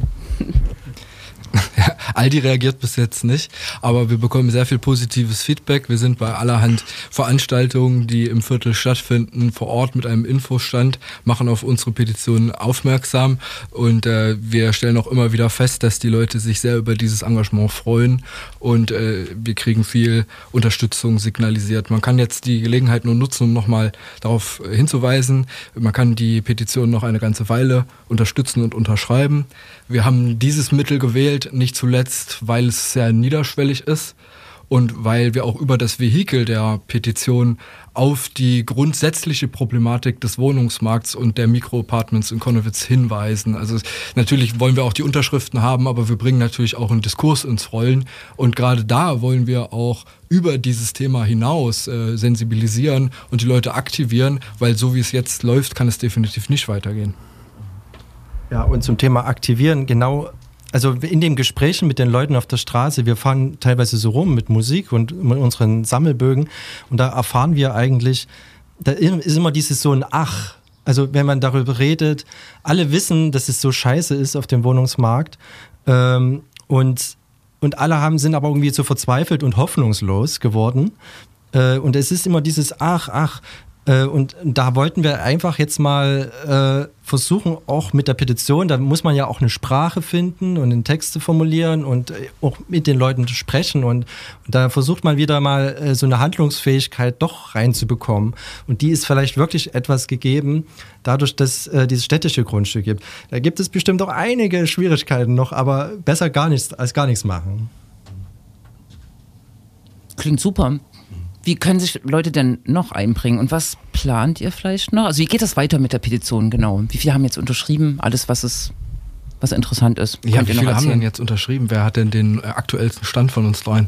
Ja, Aldi reagiert bis jetzt nicht, aber wir bekommen sehr viel positives Feedback. Wir sind bei allerhand Veranstaltungen, die im Viertel stattfinden, vor Ort mit einem Infostand, machen auf unsere Petition aufmerksam und äh, wir stellen auch immer wieder fest, dass die Leute sich sehr über dieses Engagement freuen und äh, wir kriegen viel Unterstützung signalisiert. Man kann jetzt die Gelegenheit nur nutzen, um nochmal darauf hinzuweisen, man kann die Petition noch eine ganze Weile unterstützen und unterschreiben. Wir haben dieses Mittel gewählt, nicht zuletzt, weil es sehr niederschwellig ist und weil wir auch über das Vehikel der Petition auf die grundsätzliche Problematik des Wohnungsmarkts und der Mikroapartments in Connewitz hinweisen. Also natürlich wollen wir auch die Unterschriften haben, aber wir bringen natürlich auch einen Diskurs ins Rollen und gerade da wollen wir auch über dieses Thema hinaus äh, sensibilisieren und die Leute aktivieren, weil so wie es jetzt läuft, kann es definitiv nicht weitergehen. Ja, und zum Thema Aktivieren, genau, also in den Gesprächen mit den Leuten auf der Straße, wir fahren teilweise so rum mit Musik und mit unseren Sammelbögen und da erfahren wir eigentlich, da ist immer dieses so ein Ach, also wenn man darüber redet, alle wissen, dass es so scheiße ist auf dem Wohnungsmarkt ähm, und, und alle haben, sind aber irgendwie so verzweifelt und hoffnungslos geworden äh, und es ist immer dieses Ach, ach, und da wollten wir einfach jetzt mal äh, versuchen, auch mit der Petition, da muss man ja auch eine Sprache finden und einen Text zu formulieren und äh, auch mit den Leuten zu sprechen und, und da versucht man wieder mal äh, so eine Handlungsfähigkeit doch reinzubekommen und die ist vielleicht wirklich etwas gegeben, dadurch, dass äh, dieses städtische Grundstück gibt. Da gibt es bestimmt auch einige Schwierigkeiten noch, aber besser gar nichts als gar nichts machen. Klingt super. Wie können sich Leute denn noch einbringen und was plant ihr vielleicht noch? Also wie geht das weiter mit der Petition genau? Wie viele haben jetzt unterschrieben? Alles, was es, was interessant ist. Ja, wie viele haben denn jetzt unterschrieben? Wer hat denn den aktuellsten Stand von uns dreien?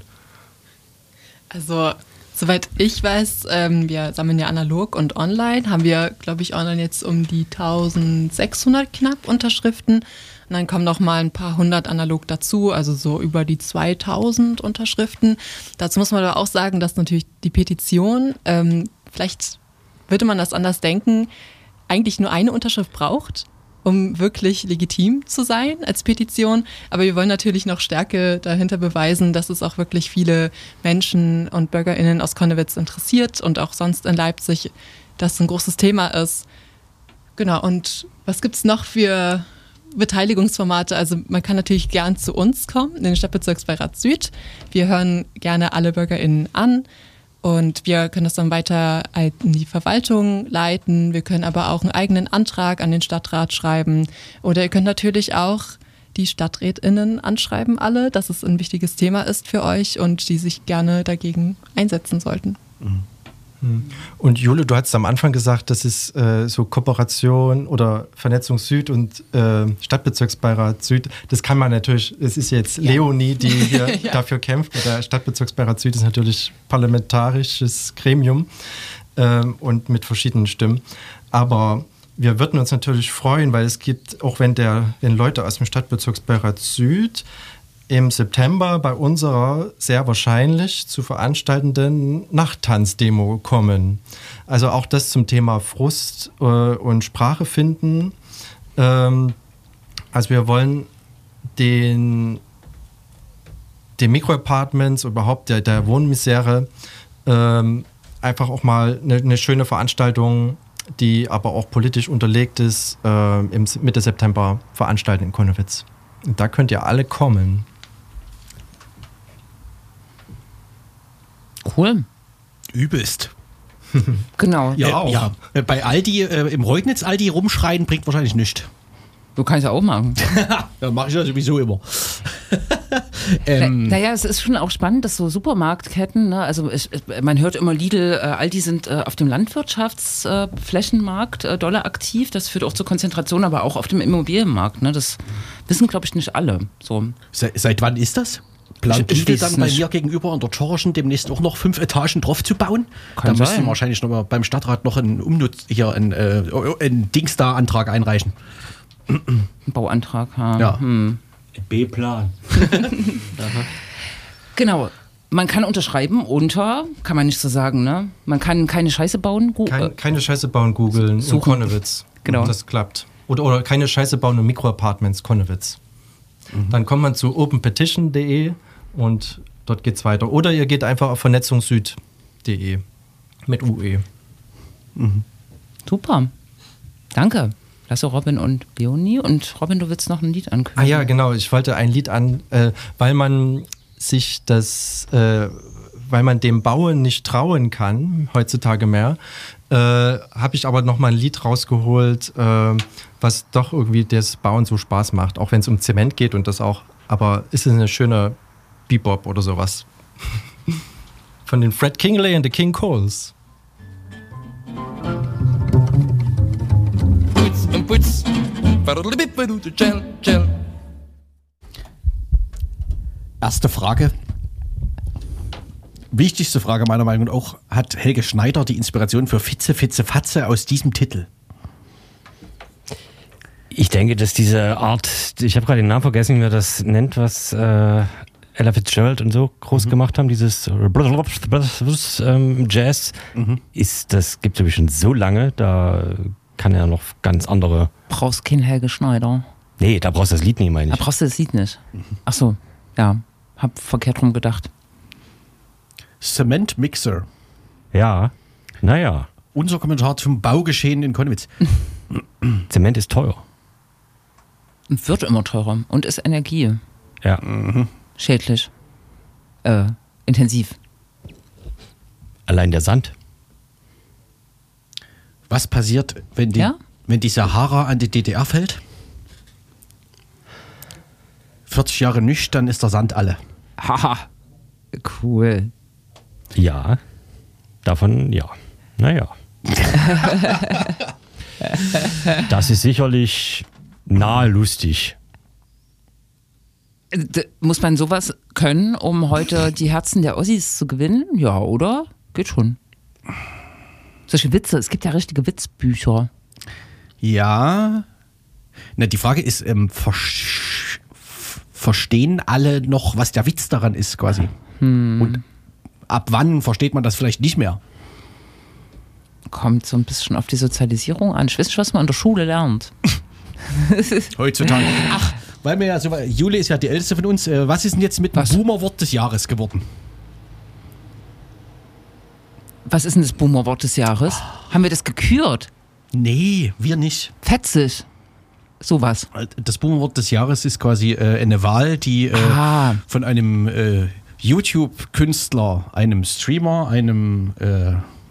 Also soweit ich weiß, ähm, wir sammeln ja analog und online, haben wir, glaube ich, online jetzt um die eintausendsechshundert knapp Unterschriften. Und dann kommen noch mal ein paar hundert analog dazu, also so über die zweitausend Unterschriften. Dazu muss man aber auch sagen, dass natürlich die Petition, ähm, vielleicht würde man das anders denken, eigentlich nur eine Unterschrift braucht, um wirklich legitim zu sein als Petition. Aber wir wollen natürlich noch Stärke dahinter beweisen, dass es auch wirklich viele Menschen und BürgerInnen aus Connewitz interessiert und auch sonst in Leipzig, das ein großes Thema ist. Genau, und was gibt's noch für Beteiligungsformate? Also man kann natürlich gern zu uns kommen, in den Stadtbezirksbeirat Süd. Wir hören gerne alle BürgerInnen an und wir können das dann weiter in die Verwaltung leiten. Wir können aber auch einen eigenen Antrag an den Stadtrat schreiben oder ihr könnt natürlich auch die StadträtInnen anschreiben alle, dass es ein wichtiges Thema ist für euch und die sich gerne dagegen einsetzen sollten. Mhm. Und Jule, du hast am Anfang gesagt, dass es äh, so Kooperation oder Vernetzung Süd und äh, Stadtbezirksbeirat Süd, das kann man natürlich, es ist jetzt ja. Leonie, die hier ja. dafür kämpft. Der Stadtbezirksbeirat Süd ist natürlich parlamentarisches Gremium äh, und mit verschiedenen Stimmen. Aber wir würden uns natürlich freuen, weil es gibt, auch wenn, der, wenn Leute aus dem Stadtbezirksbeirat Süd im September bei unserer sehr wahrscheinlich zu veranstaltenden Nachttanzdemo kommen. Also auch das zum Thema Frust äh, und Sprache finden. Ähm, also wir wollen den, den Mikroapartments, überhaupt der, der Wohnmisere ähm, einfach auch mal eine, eine schöne Veranstaltung, die aber auch politisch unterlegt ist, äh, im Mitte September veranstalten in Connewitz. Und da könnt ihr alle kommen. Cool. Übelst. Genau. Ja, äh, auch. Ja. Bei Aldi, äh, im Reutnitz Aldi rumschreien bringt wahrscheinlich nichts. Du kannst ja auch machen. Ja, mache ich ja sowieso immer. Ähm, Na, naja, es ist schon auch spannend, dass so Supermarktketten, ne, also ich, man hört immer Lidl, äh, Aldi sind äh, auf dem Landwirtschaftsflächenmarkt äh, äh, doller aktiv. Das führt auch zur Konzentration, aber auch auf dem Immobilienmarkt. Ne? Das wissen, glaube ich, nicht alle. So. Se, seit wann ist das? Plant Ich- ich Lidl weiß dann bei nicht. mir gegenüber an der Torschen demnächst auch noch fünf Etagen drauf zu bauen? Kann da müssen sein. wir wahrscheinlich noch mal beim Stadtrat noch einen Umnutz, hier einen, äh, einen Dings da Antrag einreichen. Ein Bauantrag. Ja. Ja. Hm. B-Plan. Genau. Man kann unterschreiben unter, kann man nicht so sagen, ne? Man kann keine Scheiße bauen. Gu- äh, Kein, keine Scheiße bauen, googeln in Suchen. Konnewitz. Genau. Das klappt. Oder, oder keine Scheiße bauen in Mikroapartments, Konnewitz. Dann kommt man zu open petition punkt de und dort geht's weiter. Oder ihr geht einfach auf vernetzungssüd punkt de mit U E. Super. Danke. Lasse, Robin und Leonie. Und Robin, du willst noch ein Lied ankündigen. Ah ja, genau. Ich wollte ein Lied an, äh, weil man sich das, äh, weil man dem Bauen nicht trauen kann, heutzutage mehr, äh, habe ich aber noch mal ein Lied rausgeholt, äh, was doch irgendwie das Bauen so Spaß macht. Auch wenn es um Zement geht und das auch, aber ist es eine schöne Bebop oder sowas. Von den Fred Kingley and the King Coles. Putz und Putz. Gel, gel. Erste Frage. Wichtigste Frage meiner Meinung nach auch, hat Helge Schneider die Inspiration für Fitze, Fitze, Fatze aus diesem Titel? Ich denke, dass diese Art, ich habe gerade den Namen vergessen, wie man das nennt, was äh, Ella Fitzgerald und so groß gemacht haben, dieses ähm, Jazz, ist, das gibt es nämlich schon so lange, da kann er noch ganz andere. Brauchst kein Helge Schneider. Nee, da brauchst du das Lied nicht, meine Da ich. brauchst du das Lied nicht. Ach so, ja. Hab verkehrt rum gedacht. Cement Mixer. Ja, naja, Unser Kommentar zum Baugeschehen in Konnewitz. Zement ist teuer. Und wird immer teurer. Und ist Energie Ja, schädlich. Äh, intensiv. allein der Sand. Was passiert, wenn die, Ja? wenn die Sahara an die D D R fällt? vierzig Jahre nicht, dann ist der Sand alle. Haha. Cool. Ja, davon ja. Naja. Das ist sicherlich nahe lustig. D muss man sowas können, um heute die Herzen der Ossis zu gewinnen? Ja, oder? Geht schon. Solche Witze, es gibt ja richtige Witzbücher. Ja. Na, die Frage ist, ähm, versch- f- verstehen alle noch, was der Witz daran ist, quasi? Und ab wann versteht man das vielleicht nicht mehr? Kommt so ein bisschen auf die Sozialisierung an. Ich weiß nicht, was man in der Schule lernt. Heutzutage. Ach, weil wir ja so, Juli ist ja die älteste von uns. Äh, was ist denn jetzt mit dem Was? Boomer-Wort des Jahres geworden? Was ist denn das Boomer-Wort des Jahres? Haben wir das gekürt? Nee, wir nicht. Fetzig. Sowas. Das Boomer-Wort des Jahres ist quasi äh, eine Wahl, die äh, Ah. von einem äh, YouTube-Künstler, einem Streamer, einem äh,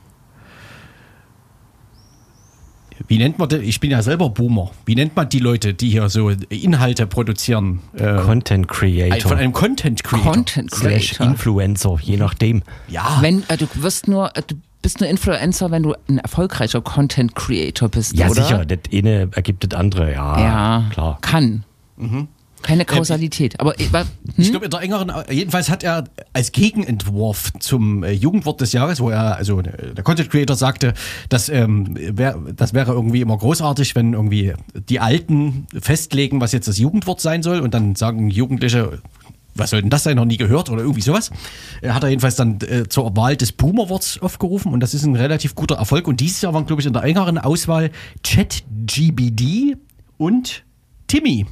wie nennt man das? Ich bin ja selber Boomer. Wie nennt man die Leute, die hier so Inhalte produzieren? Äh, Content Creator. von einem Content Creator. Content Slash Creator. Influencer, je nachdem. Ja. Wenn, äh, du wirst nur, äh, du bist nur Influencer, wenn du ein erfolgreicher Content Creator bist, Ja, oder? sicher. Das eine ergibt das andere. Ja, Ja, klar. kann. Mhm. Keine Kausalität. Aber ich, war- Ich hm? glaube, in der engeren, jedenfalls hat er als Gegenentwurf zum äh, Jugendwort des Jahres, wo er, also äh, der Content Creator sagte, dass, ähm, wär, das wäre irgendwie immer großartig, wenn irgendwie die Alten festlegen, was jetzt das Jugendwort sein soll und dann sagen Jugendliche, was soll denn das sein, noch nie gehört oder irgendwie sowas. Er hat er jedenfalls dann äh, zur Wahl des Boomer-Worts aufgerufen und das ist ein relativ guter Erfolg und dieses Jahr waren, glaube ich, in der engeren Auswahl ChatGPT und Timmy.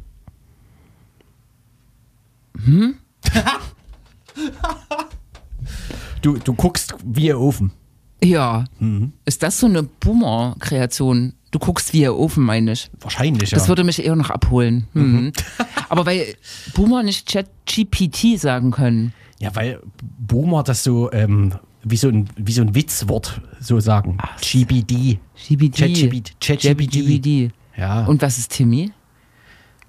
Du, du guckst wie ihr Ofen. Ja. Mhm. Ist das so eine Boomer-Kreation? Du guckst wie ihr Ofen, meine ich. Wahrscheinlich, ja. Das würde mich eher noch abholen. Mhm. Aber weil Boomer nicht ChatGPT sagen können. ja, weil Boomer das so ähm, wie, so ein, wie so ein Witzwort so sagen. G B D. G B D. ChatGPT. ChatGPT. ChatGPT. Ja. Und was ist Timmy?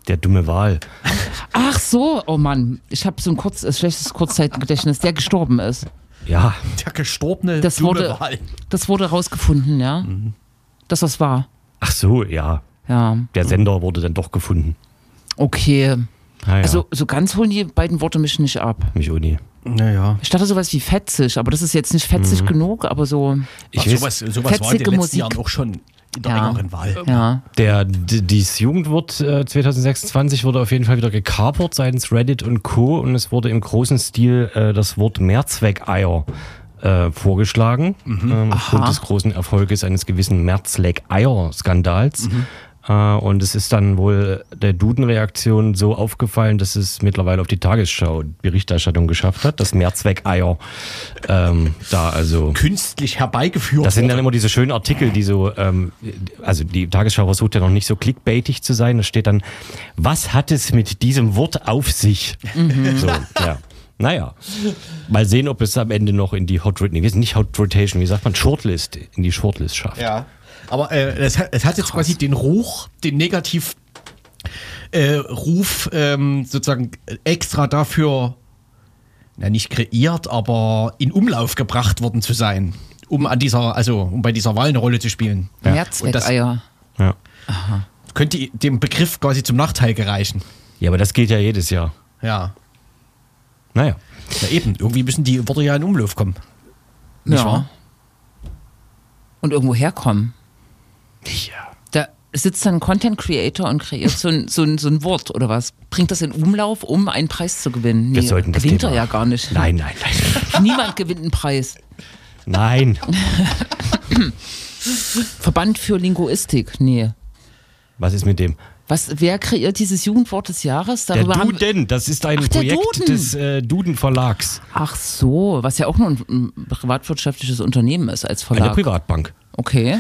Der dumme Wal. Ach so, oh Mann, ich habe so ein kurz, schlechtes Kurzzeitgedächtnis, der gestorben ist. Ja. Der gestorbene Das dumme wurde, Wal. das wurde rausgefunden, ja. Mhm. Dass das war. Ach so, ja. Ja. Der Sender wurde dann doch gefunden. Okay. Ah, ja. Also so ganz holen die beiden Worte mich nicht ab. Mich auch nie. Naja. Ich dachte sowas wie fetzig, aber das ist jetzt nicht fetzig Mhm. genug, aber so Ich Ach, weiß, sowas sowas war in den fetzige letzten Musik. Jahren auch schon in der Ja. engeren Wahl. ja. Der, d- dieses Jugendwort äh, zwanzig sechsundzwanzig wurde auf jeden Fall wieder gekapert seitens Reddit und Co. Und es wurde im großen Stil äh, das Wort Mehrzweckeier äh, vorgeschlagen. Ähm, aufgrund des großen Erfolges eines gewissen Mehrzweck-Eier-Skandals. Äh, und es ist dann wohl der Duden-Reaktion so aufgefallen, dass es mittlerweile auf die Tagesschau-Berichterstattung geschafft hat, dass Mehrzweckeier ähm, da also... Künstlich herbeigeführt. Das sind dann wurde. immer diese schönen Artikel, die so, ähm, also die Tagesschau versucht ja noch nicht so clickbaitig zu sein. Da steht dann, was hat es mit diesem Wort auf sich? So, ja. Naja, mal sehen, ob es am Ende noch in die Hot Rotation, nee, wir sind nicht Hot Rotation, wie sagt man, Shortlist, in die Shortlist schafft. Ja. Aber äh, es, hat, es hat jetzt quasi den Ruch, den Negativ äh, Ruf ähm, sozusagen extra dafür, na nicht kreiert, aber in Umlauf gebracht worden zu sein, um an dieser, also um bei dieser Wahl eine Rolle zu spielen. Mehrzweckeier. Ja. Könnte dem Begriff quasi zum Nachteil gereichen. Ja, aber das geht ja jedes Jahr. Ja. Naja. Ja eben, irgendwie müssen die Worte ja in Umlauf kommen. Nicht Ja. wahr? Und irgendwo herkommen. Ja. Da sitzt dann ein Content Creator und kreiert so ein, so, ein, so ein Wort oder was. Bringt das in Umlauf, um einen Preis zu gewinnen. Nee, Wir sollten das gewinnt Thema- er ja gar nicht. Nein, nein, nein. Niemand gewinnt einen Preis. Nein. Verband für Linguistik, nee. Was ist mit dem? Was, wer kreiert dieses Jugendwort des Jahres? Der Darüber haben, Duden, das ist ein Ach, der Projekt Duden. des äh, Duden Verlags. ach so, was ja auch nur ein, ein privatwirtschaftliches Unternehmen ist als Eine Verlag. Privatbank. Okay.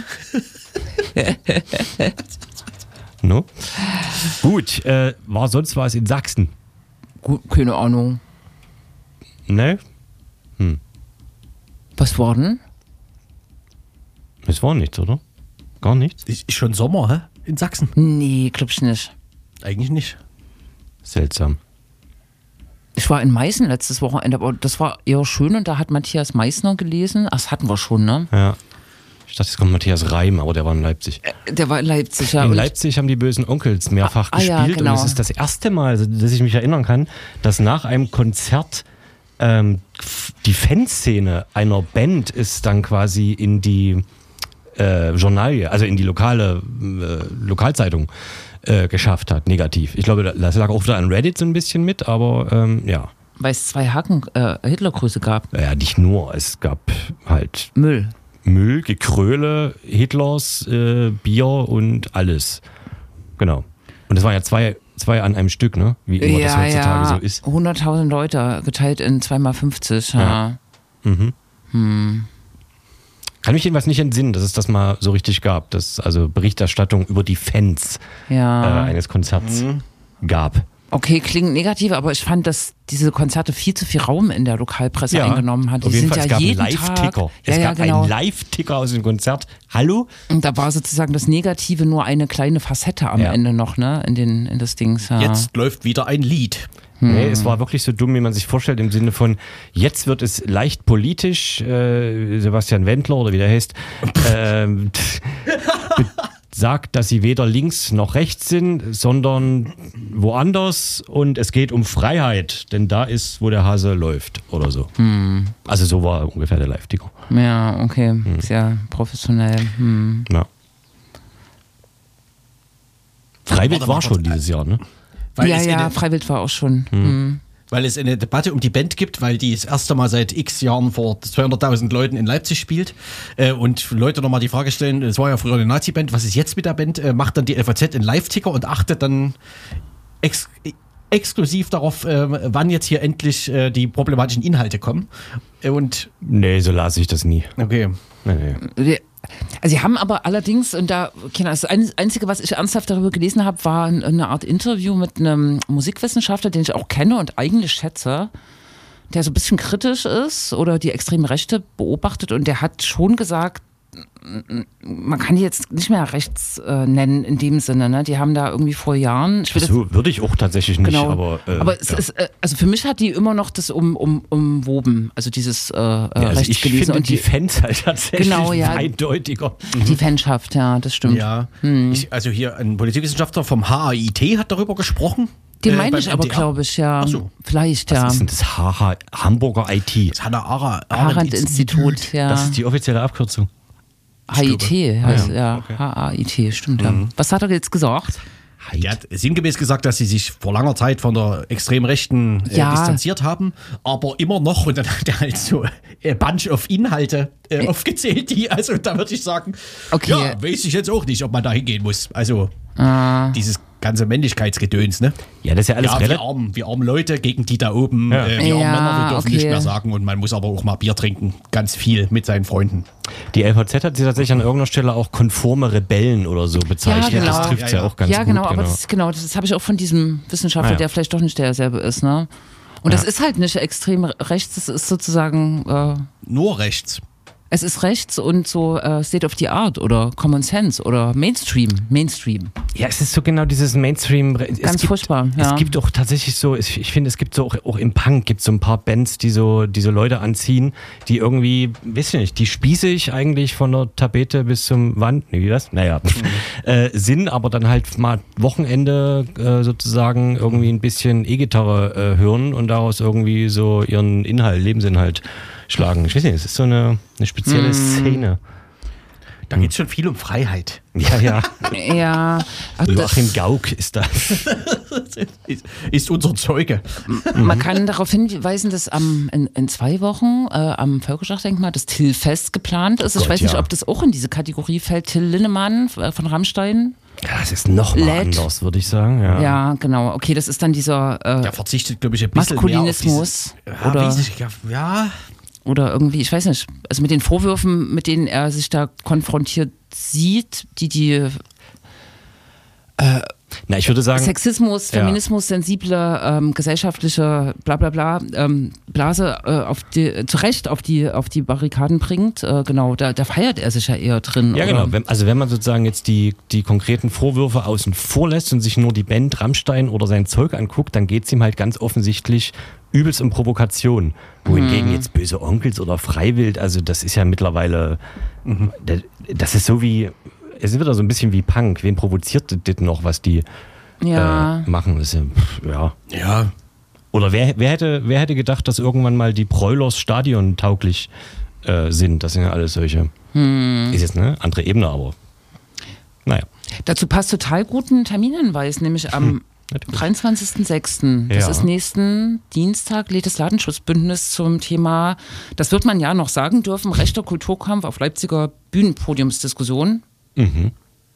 No? Gut, äh, war sonst was in Sachsen? Gut, keine Ahnung. Ne? Was war denn? Es war nichts, oder? Gar nichts? Ist ist schon Sommer, hä? In Sachsen? Nee, glaub ich nicht. Eigentlich nicht. Seltsam. Ich war in Meißen letztes Wochenende, aber das war eher schön und da hat Matthias Meissner gelesen. Ach, das hatten wir schon, ne? Ja. Ich dachte, jetzt kommt Matthias Reim, aber der war in Leipzig. Der war in Leipzig, ja. In und- Leipzig haben die bösen Onkels mehrfach Ah, ah, ja, gespielt genau. und es ist das erste Mal, also, dass ich mich erinnern kann, dass nach einem Konzert ähm, die Fanszene einer Band ist dann quasi in die äh, Journalie, also in die lokale äh, Lokalzeitung äh, geschafft hat, negativ. Ich glaube, das lag auch wieder an Reddit so ein bisschen mit, aber ähm, ja. Weil es zwei Haken äh, Hitlergrüße gab. Ja, nicht nur, es gab halt Müll. Müll, Gekröle, Hitlers, äh, Bier und alles. Genau. Und das waren ja zwei, zwei an einem Stück, ne? Wie immer das heutzutage so ist. hunderttausend Leute geteilt in zwei mal fünfzig. Ja. Kann mich jedenfalls nicht entsinnen, dass es das mal so richtig gab, dass also Berichterstattung über die Fans Ja. äh, eines Konzerts gab. Okay, klingt negativ, aber ich fand, dass diese Konzerte viel zu viel Raum in der Lokalpresse Ja, eingenommen hat. Die auf jeden sind Fall. ja Es gab einen jeden Live-Ticker. Tag. Es ja, ja, gab genau. einen Live-Ticker aus dem Konzert. Hallo? Und da war sozusagen das Negative nur eine kleine Facette am Ja. Ende noch, ne? In den in das Dings. Ja. Jetzt läuft wieder ein Lied. Nee, es war wirklich so dumm, wie man sich vorstellt, im Sinne von, jetzt wird es leicht politisch, äh, Sebastian Wendler oder wie der heißt, ähm, sagt, dass sie weder links noch rechts sind, sondern woanders und es geht um Freiheit, denn da ist, wo der Hase läuft oder so. Also so war ungefähr der Live-Ticker. Ja, okay. Sehr professionell. Hm. Ja. Freiwild Warte, war warte, schon warte. dieses Jahr, ne? Weil ja, es ja, eine, Freiwild war auch schon. Hm. weil es eine Debatte um die Band gibt, weil die das erste Mal seit x Jahren vor zweihunderttausend Leuten in Leipzig spielt. Äh, und Leute nochmal die Frage stellen, es war ja früher eine Nazi-Band, was ist jetzt mit der Band? Äh, macht dann die L V Z einen Live-Ticker und achtet dann ex exklusiv darauf, äh, wann jetzt hier endlich äh, die problematischen Inhalte kommen. Äh, und Nee, so las ich das nie. okay. Nee, nee. Also sie haben aber allerdings, und da, okay, das Einzige, was ich ernsthaft darüber gelesen habe, war eine Art Interview mit einem Musikwissenschaftler, den ich auch kenne und eigentlich schätze, der so ein bisschen kritisch ist oder die extreme Rechte beobachtet und der hat schon gesagt, man kann die jetzt nicht mehr rechts äh, nennen in dem Sinne, ne? Die haben da irgendwie vor Jahren. Ich will so würde ich auch tatsächlich nicht, genau, aber. Äh, aber es ja. ist, äh, also für mich hat die immer noch das um, um, umwoben, also dieses äh, ja, also rechts ich gelesen finde und die Fans halt tatsächlich Genau, ja. eindeutiger. die Fanschaft, ja, das stimmt. Ja, Hm. ich, also hier ein Politikwissenschaftler vom H A I T hat darüber gesprochen. Den äh, meine beim ich aber, M D R. glaube ich, ja. Ach so. Vielleicht, Was ja. ist denn das H H Hamburger I T? Das Hannah Arendt Arendt-Institut, ja. Das ist die offizielle Abkürzung. H I T heißt, ja. okay. H A I T, stimmt, ja. Was hat er jetzt gesagt? Der hat sinngemäß gesagt, dass sie sich vor langer Zeit von der extrem Rechten äh, Ja. distanziert haben, aber immer noch, und dann hat er halt so ein Bunch of Inhalte äh, aufgezählt, die, also da würde ich sagen, Okay. ja, weiß ich jetzt auch nicht, ob man da hingehen muss. Also Ah. dieses ganze Männlichkeitsgedöns, ne? Ja, das ist ja alles Ja, wir relativ. armen, wir armen Leute gegen die da oben, Ja. äh, wir Ja, armen Männer, wir dürfen okay. nicht mehr sagen und man muss aber auch mal Bier trinken, ganz viel mit seinen Freunden. Die L V Z hat sie tatsächlich an irgendeiner Stelle auch konforme Rebellen oder so bezeichnet. Ja, genau. Das trifft ja, Ja, ja. auch ganz ja, gut. genau, aber das, genau, das habe ich auch von diesem Wissenschaftler, Ah, ja. der vielleicht doch nicht derselbe ist, ne? Und das Ja. ist halt nicht extrem rechts, das ist sozusagen, äh, Nur rechts. es ist rechts und so äh, State of the Art oder Common Sense oder Mainstream, Mainstream. Ja, es ist so genau dieses Mainstream. Es Ganz gibt, furchtbar, ja. Es gibt auch tatsächlich so, ich ich finde, es gibt so auch, auch im Punk gibt so ein paar Bands, die so, die so Leute anziehen, die irgendwie, weiß ich nicht, die spießig eigentlich von der Tapete bis zum Wand, nee, wie das? Naja, Mhm. äh, sind, aber dann halt mal Wochenende äh, sozusagen irgendwie ein bisschen E-Gitarre äh, hören und daraus irgendwie so ihren Inhalt, Lebensinhalt schlagen. Ich weiß nicht, es ist so eine, eine spezielle Mhm. Szene. Da geht es schon viel um Freiheit. Ja, ja. Ja, ach, Joachim das, Gauck ist da. ist, ist unser Zeuge. man kann darauf hinweisen, dass am, in, in zwei Wochen äh, am Völkerschlachtdenkmal das Till-Fest geplant ist. ich Gott, weiß nicht, ja. ob das auch in diese Kategorie fällt. Till Linnemann äh, von Rammstein. Ja, es ist noch mal Led. anders, würde ich sagen. Ja. Ja, genau. Okay, das ist dann dieser äh, Der verzichtet, glaube ich, ein bisschen Maskulinismus. mehr auf dieses, ja, oder, weiß ich, ja, ja, oder irgendwie, ich weiß nicht, also mit den Vorwürfen, mit denen er sich da konfrontiert sieht, die die Na, ich würde sagen, Sexismus, Ja. Feminismus, sensible, ähm, gesellschaftliche bla bla bla ähm, Blase äh, auf die, zu Recht auf die, auf die Barrikaden bringt, äh, genau, da, da feiert er sich ja eher drin. ja oder? genau, wenn, also wenn man sozusagen jetzt die, die konkreten Vorwürfe außen vor lässt und sich nur die Band Rammstein oder sein Zeug anguckt, dann geht es ihm halt ganz offensichtlich übelst um Provokation. Wohingegen jetzt böse Onkels oder Freiwild, also das ist ja mittlerweile, das, das ist so wie, es ist wieder so ein bisschen wie Punk. Wen provoziert das noch, was die Ja. äh, machen? Das ist ja, pff, ja. ja. Oder wer, wer, hätte, wer hätte gedacht, dass irgendwann mal die Broilers stadiontauglich äh, sind? Das sind ja alles solche. Ist jetzt eine andere Ebene, aber naja. Dazu passt total gut ein Terminhinweis, nämlich am natürlich. dreiundzwanzigsten sechsten Das Ja. ist nächsten Dienstag, lädt das Ladenschutzbündnis zum Thema, das wird man ja noch sagen dürfen, rechter Kulturkampf auf Leipziger Bühnenpodiumsdiskussion. Mhm.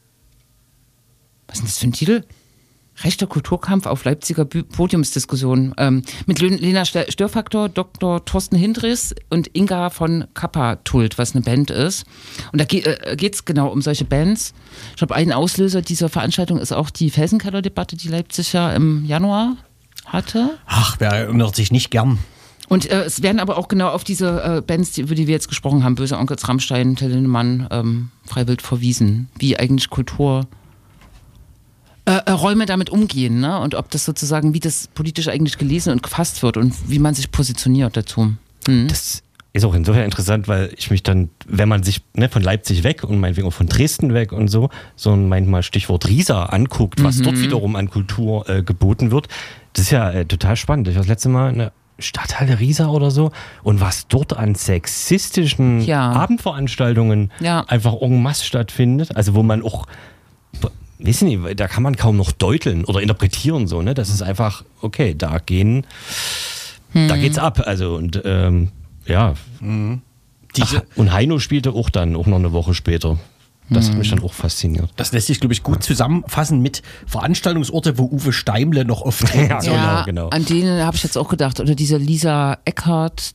Was ist denn das für ein Titel? Rechter Kulturkampf auf Leipziger Bü- Podiumsdiskussion. Ähm, mit Lö- Lena St- Störfaktor, Doktor Thorsten Hindris und Inga von Kappatult, was eine Band ist. Und da ge- äh, geht es genau um solche Bands. Ich glaube, ein Auslöser dieser Veranstaltung ist auch die Felsenkeller-Debatte, die Leipzig ja im Januar hatte. Ach, wer erinnert sich nicht gern? Und äh, es werden aber auch genau auf diese äh, Bands, die, über die wir jetzt gesprochen haben, Böse Onkels, Rammstein, Till Lindemann, ähm, Freiwild verwiesen, wie eigentlich Kultur äh, äh, Räume damit umgehen, ne? Und ob das sozusagen, wie das politisch eigentlich gelesen und gefasst wird und wie man sich positioniert dazu. Mhm. Das ist auch insofern interessant, weil ich mich dann, wenn man sich ne, von Leipzig weg und meinetwegen auch von Dresden weg und so, so manchmal Stichwort Riesa anguckt, was dort wiederum an Kultur äh, geboten wird, das ist ja äh, total spannend. Ich war das letzte Mal in der Stadthalle Riesa oder so und was dort an sexistischen Ja. Abendveranstaltungen Ja. einfach en masse stattfindet, also wo man auch, wissen Sie, da kann man kaum noch deuteln oder interpretieren so, ne? Das ist einfach, okay, da gehen, da geht's ab, also und ähm, ja. Diese, Ach, und Heino spielte auch dann, auch noch eine Woche später. Das hat mich dann auch fasziniert. das lässt sich, glaube ich, gut zusammenfassen mit Veranstaltungsorte, wo Uwe Steimle noch oft treten Ja, soll. Ja, genau. an denen habe ich jetzt auch gedacht. Oder diese Lisa Eckhardt,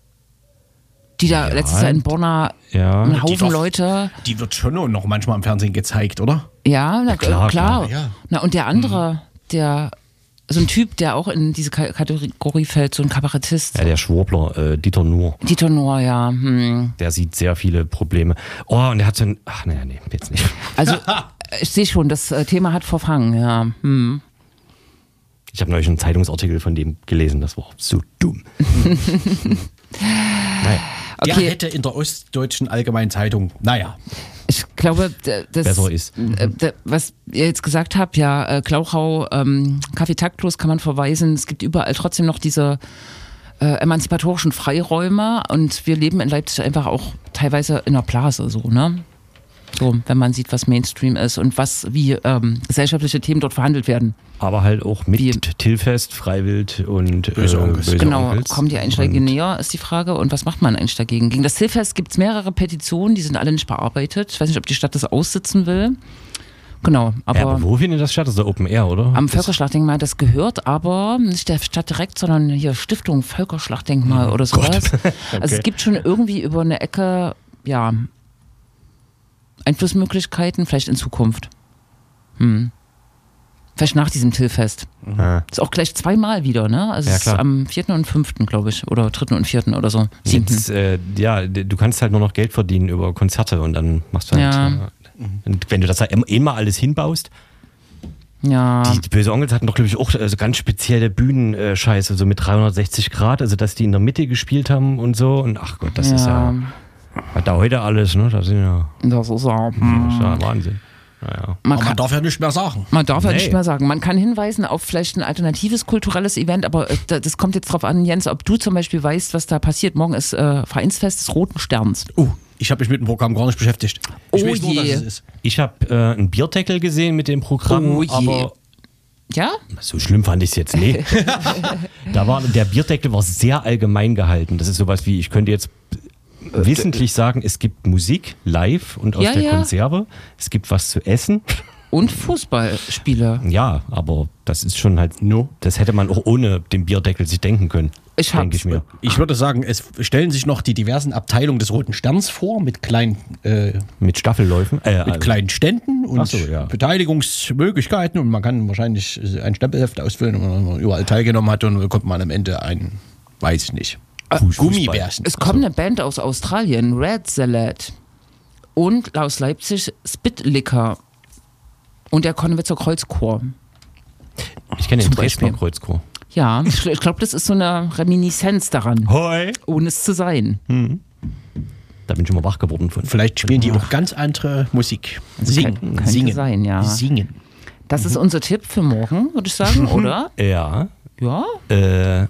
die da Ja, letztes Jahr in Bonner, Ja. ein Die Haufen war- Leute. Die wird schon noch manchmal im Fernsehen gezeigt, oder? Ja, na, klar, klar. klar, ja. Na, und der andere, der so ein Typ, der auch in diese Ka- Kategorie fällt, so ein Kabarettist. Ja, der Schwurbler, äh, Dieter Nuhr. Dieter Nuhr, ja. Hm. Der sieht sehr viele Probleme. Oh, und er hat so ein. Ach, naja, nee, jetzt nicht. Also, ich sehe schon, das äh, Thema hat verfangen, ja. Hm. Ich habe neulich einen Zeitungsartikel von dem gelesen, das war so dumm. Naja. Der Okay. hätte in der Ostdeutschen Allgemeinen Zeitung, naja, Ich glaube, d- das, Besser ist. äh, d- was ihr jetzt gesagt habt, ja, äh, Glauchau, ähm, Kaffee taktlos kann man verweisen. Es gibt überall trotzdem noch diese äh, emanzipatorischen Freiräume und wir leben in Leipzig einfach auch teilweise in einer Blase, so, ne? So, wenn man sieht, was Mainstream ist und was, wie ähm, gesellschaftliche Themen dort verhandelt werden. Aber halt auch mit Wie- Tillfest, Freiwild und Böse Onkels. Böse Genau, Onkels. kommen die Einschläge Und näher, ist die Frage. Und was macht man eigentlich dagegen? Gegen das Tillfest gibt es mehrere Petitionen, die sind alle nicht bearbeitet. Ich weiß nicht, ob die Stadt das aussitzen will. Genau, aber, Ja, aber wo findet das statt? Das ist der Open Air, oder? am Völkerschlachtdenkmal, das gehört aber nicht der Stadt direkt, sondern hier Stiftung Völkerschlachtdenkmal oder sowas. Also es gibt schon irgendwie über eine Ecke, ja, Einflussmöglichkeiten, vielleicht in Zukunft. Hm. Vielleicht nach diesem Tillfest. Ah. Ist auch gleich zweimal wieder, ne? Also Ja, es ist klar. am vierten und fünften, glaube ich. Oder dritten und vierten oder so. Siebten. Jetzt, äh, ja, d- du kannst halt nur noch Geld verdienen über Konzerte und dann machst du halt. Ja. Äh, und wenn du das halt eh mal alles hinbaust, Ja. die, die Böse Onkels hatten doch, glaube ich, auch äh, so ganz spezielle Bühnenscheiße, so mit dreihundertsechzig Grad, also dass die in der Mitte gespielt haben und so. Und ach Gott, das ja. ist ja. Was da heute alles, ne? Das, sind ja, Das ist ja. das ist ja Wahnsinn. Naja. Man aber kann, man darf ja nicht mehr sagen. Man darf ja Nee. nicht mehr sagen. Man kann hinweisen auf vielleicht ein alternatives kulturelles Event, aber äh, da- das kommt jetzt drauf an, Jens, ob du zum Beispiel weißt, was da passiert. Morgen ist äh, Vereinsfest des Roten Sterns. Oh, ich habe mich mit dem Programm gar nicht beschäftigt. Ich Oh weiß nur, je. dass es ist. Ich habe äh, einen Bierdeckel gesehen mit dem Programm, Oh je. aber Ja? so schlimm fand ich es jetzt nicht. Da war, der Bierdeckel war sehr allgemein gehalten. Das ist sowas wie, ich könnte jetzt wissentlich sagen, es gibt Musik live und aus Ja, der ja. Konserve. Es gibt was zu essen. Und Fußballspiele. Ja, aber das ist schon halt, No. das hätte man auch ohne den Bierdeckel sich denken können. Ich denke hab's. ich mir. Ich würde sagen, es stellen sich noch die diversen Abteilungen des Roten Sterns vor, mit kleinen, äh, Mit Staffelläufen. Äh, mit kleinen Ständen und Ach so, ja. Beteiligungsmöglichkeiten. Und man kann wahrscheinlich ein Stempelheft ausfüllen, und wenn man überall teilgenommen hat, und dann bekommt man am Ende ein, weiß ich nicht, Gummibärchen. Es kommt eine Band aus Australien, Red Salad. Und aus Leipzig Spitlicker. Und der Konnewitzer Kreuzchor. Ich kenne den Zum Dresdner Beispiel. Kreuzchor. Ja, ich, ich glaube, das ist so eine Reminiszenz daran, Hoi! ohne es zu sein. Da bin ich schon mal wach geworden von. Vielleicht spielen die auch ganz andere Musik. Singen. kann- könnte Singen. sein, ja. Singen. Das ist unser Tipp für morgen, würde ich sagen, oder? Ja. Ja. Äh,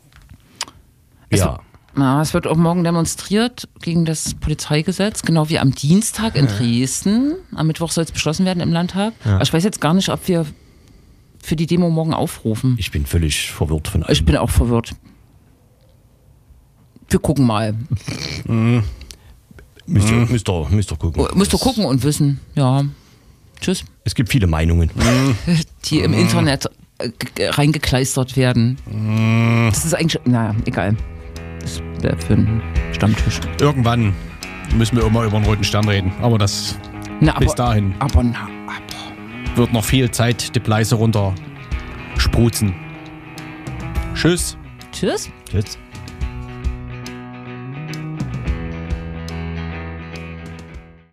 Es- ja. Na, es wird auch morgen demonstriert gegen das Polizeigesetz, genau wie am Dienstag in Dresden. Am Mittwoch soll es beschlossen werden im Landtag. Aber ich weiß jetzt gar nicht, ob wir für die Demo morgen aufrufen. Ich bin völlig verwirrt von allem. Ich bin auch verwirrt. Wir gucken mal. Müsst ihr, müsst ihr, müsst ihr gucken. Müsst ihr gucken und wissen. Ja. Tschüss. Es gibt viele Meinungen. Die im Internet äh, g- reingekleistert werden. Das ist eigentlich, naja, egal. Das wäre für einen Stammtisch. Irgendwann müssen wir immer über den Roten Stern reden. Aber das Na, aber, bis dahin aber, na, aber. wird noch viel Zeit die Pleise runter spruzen. Tschüss. Tschüss. Tschüss.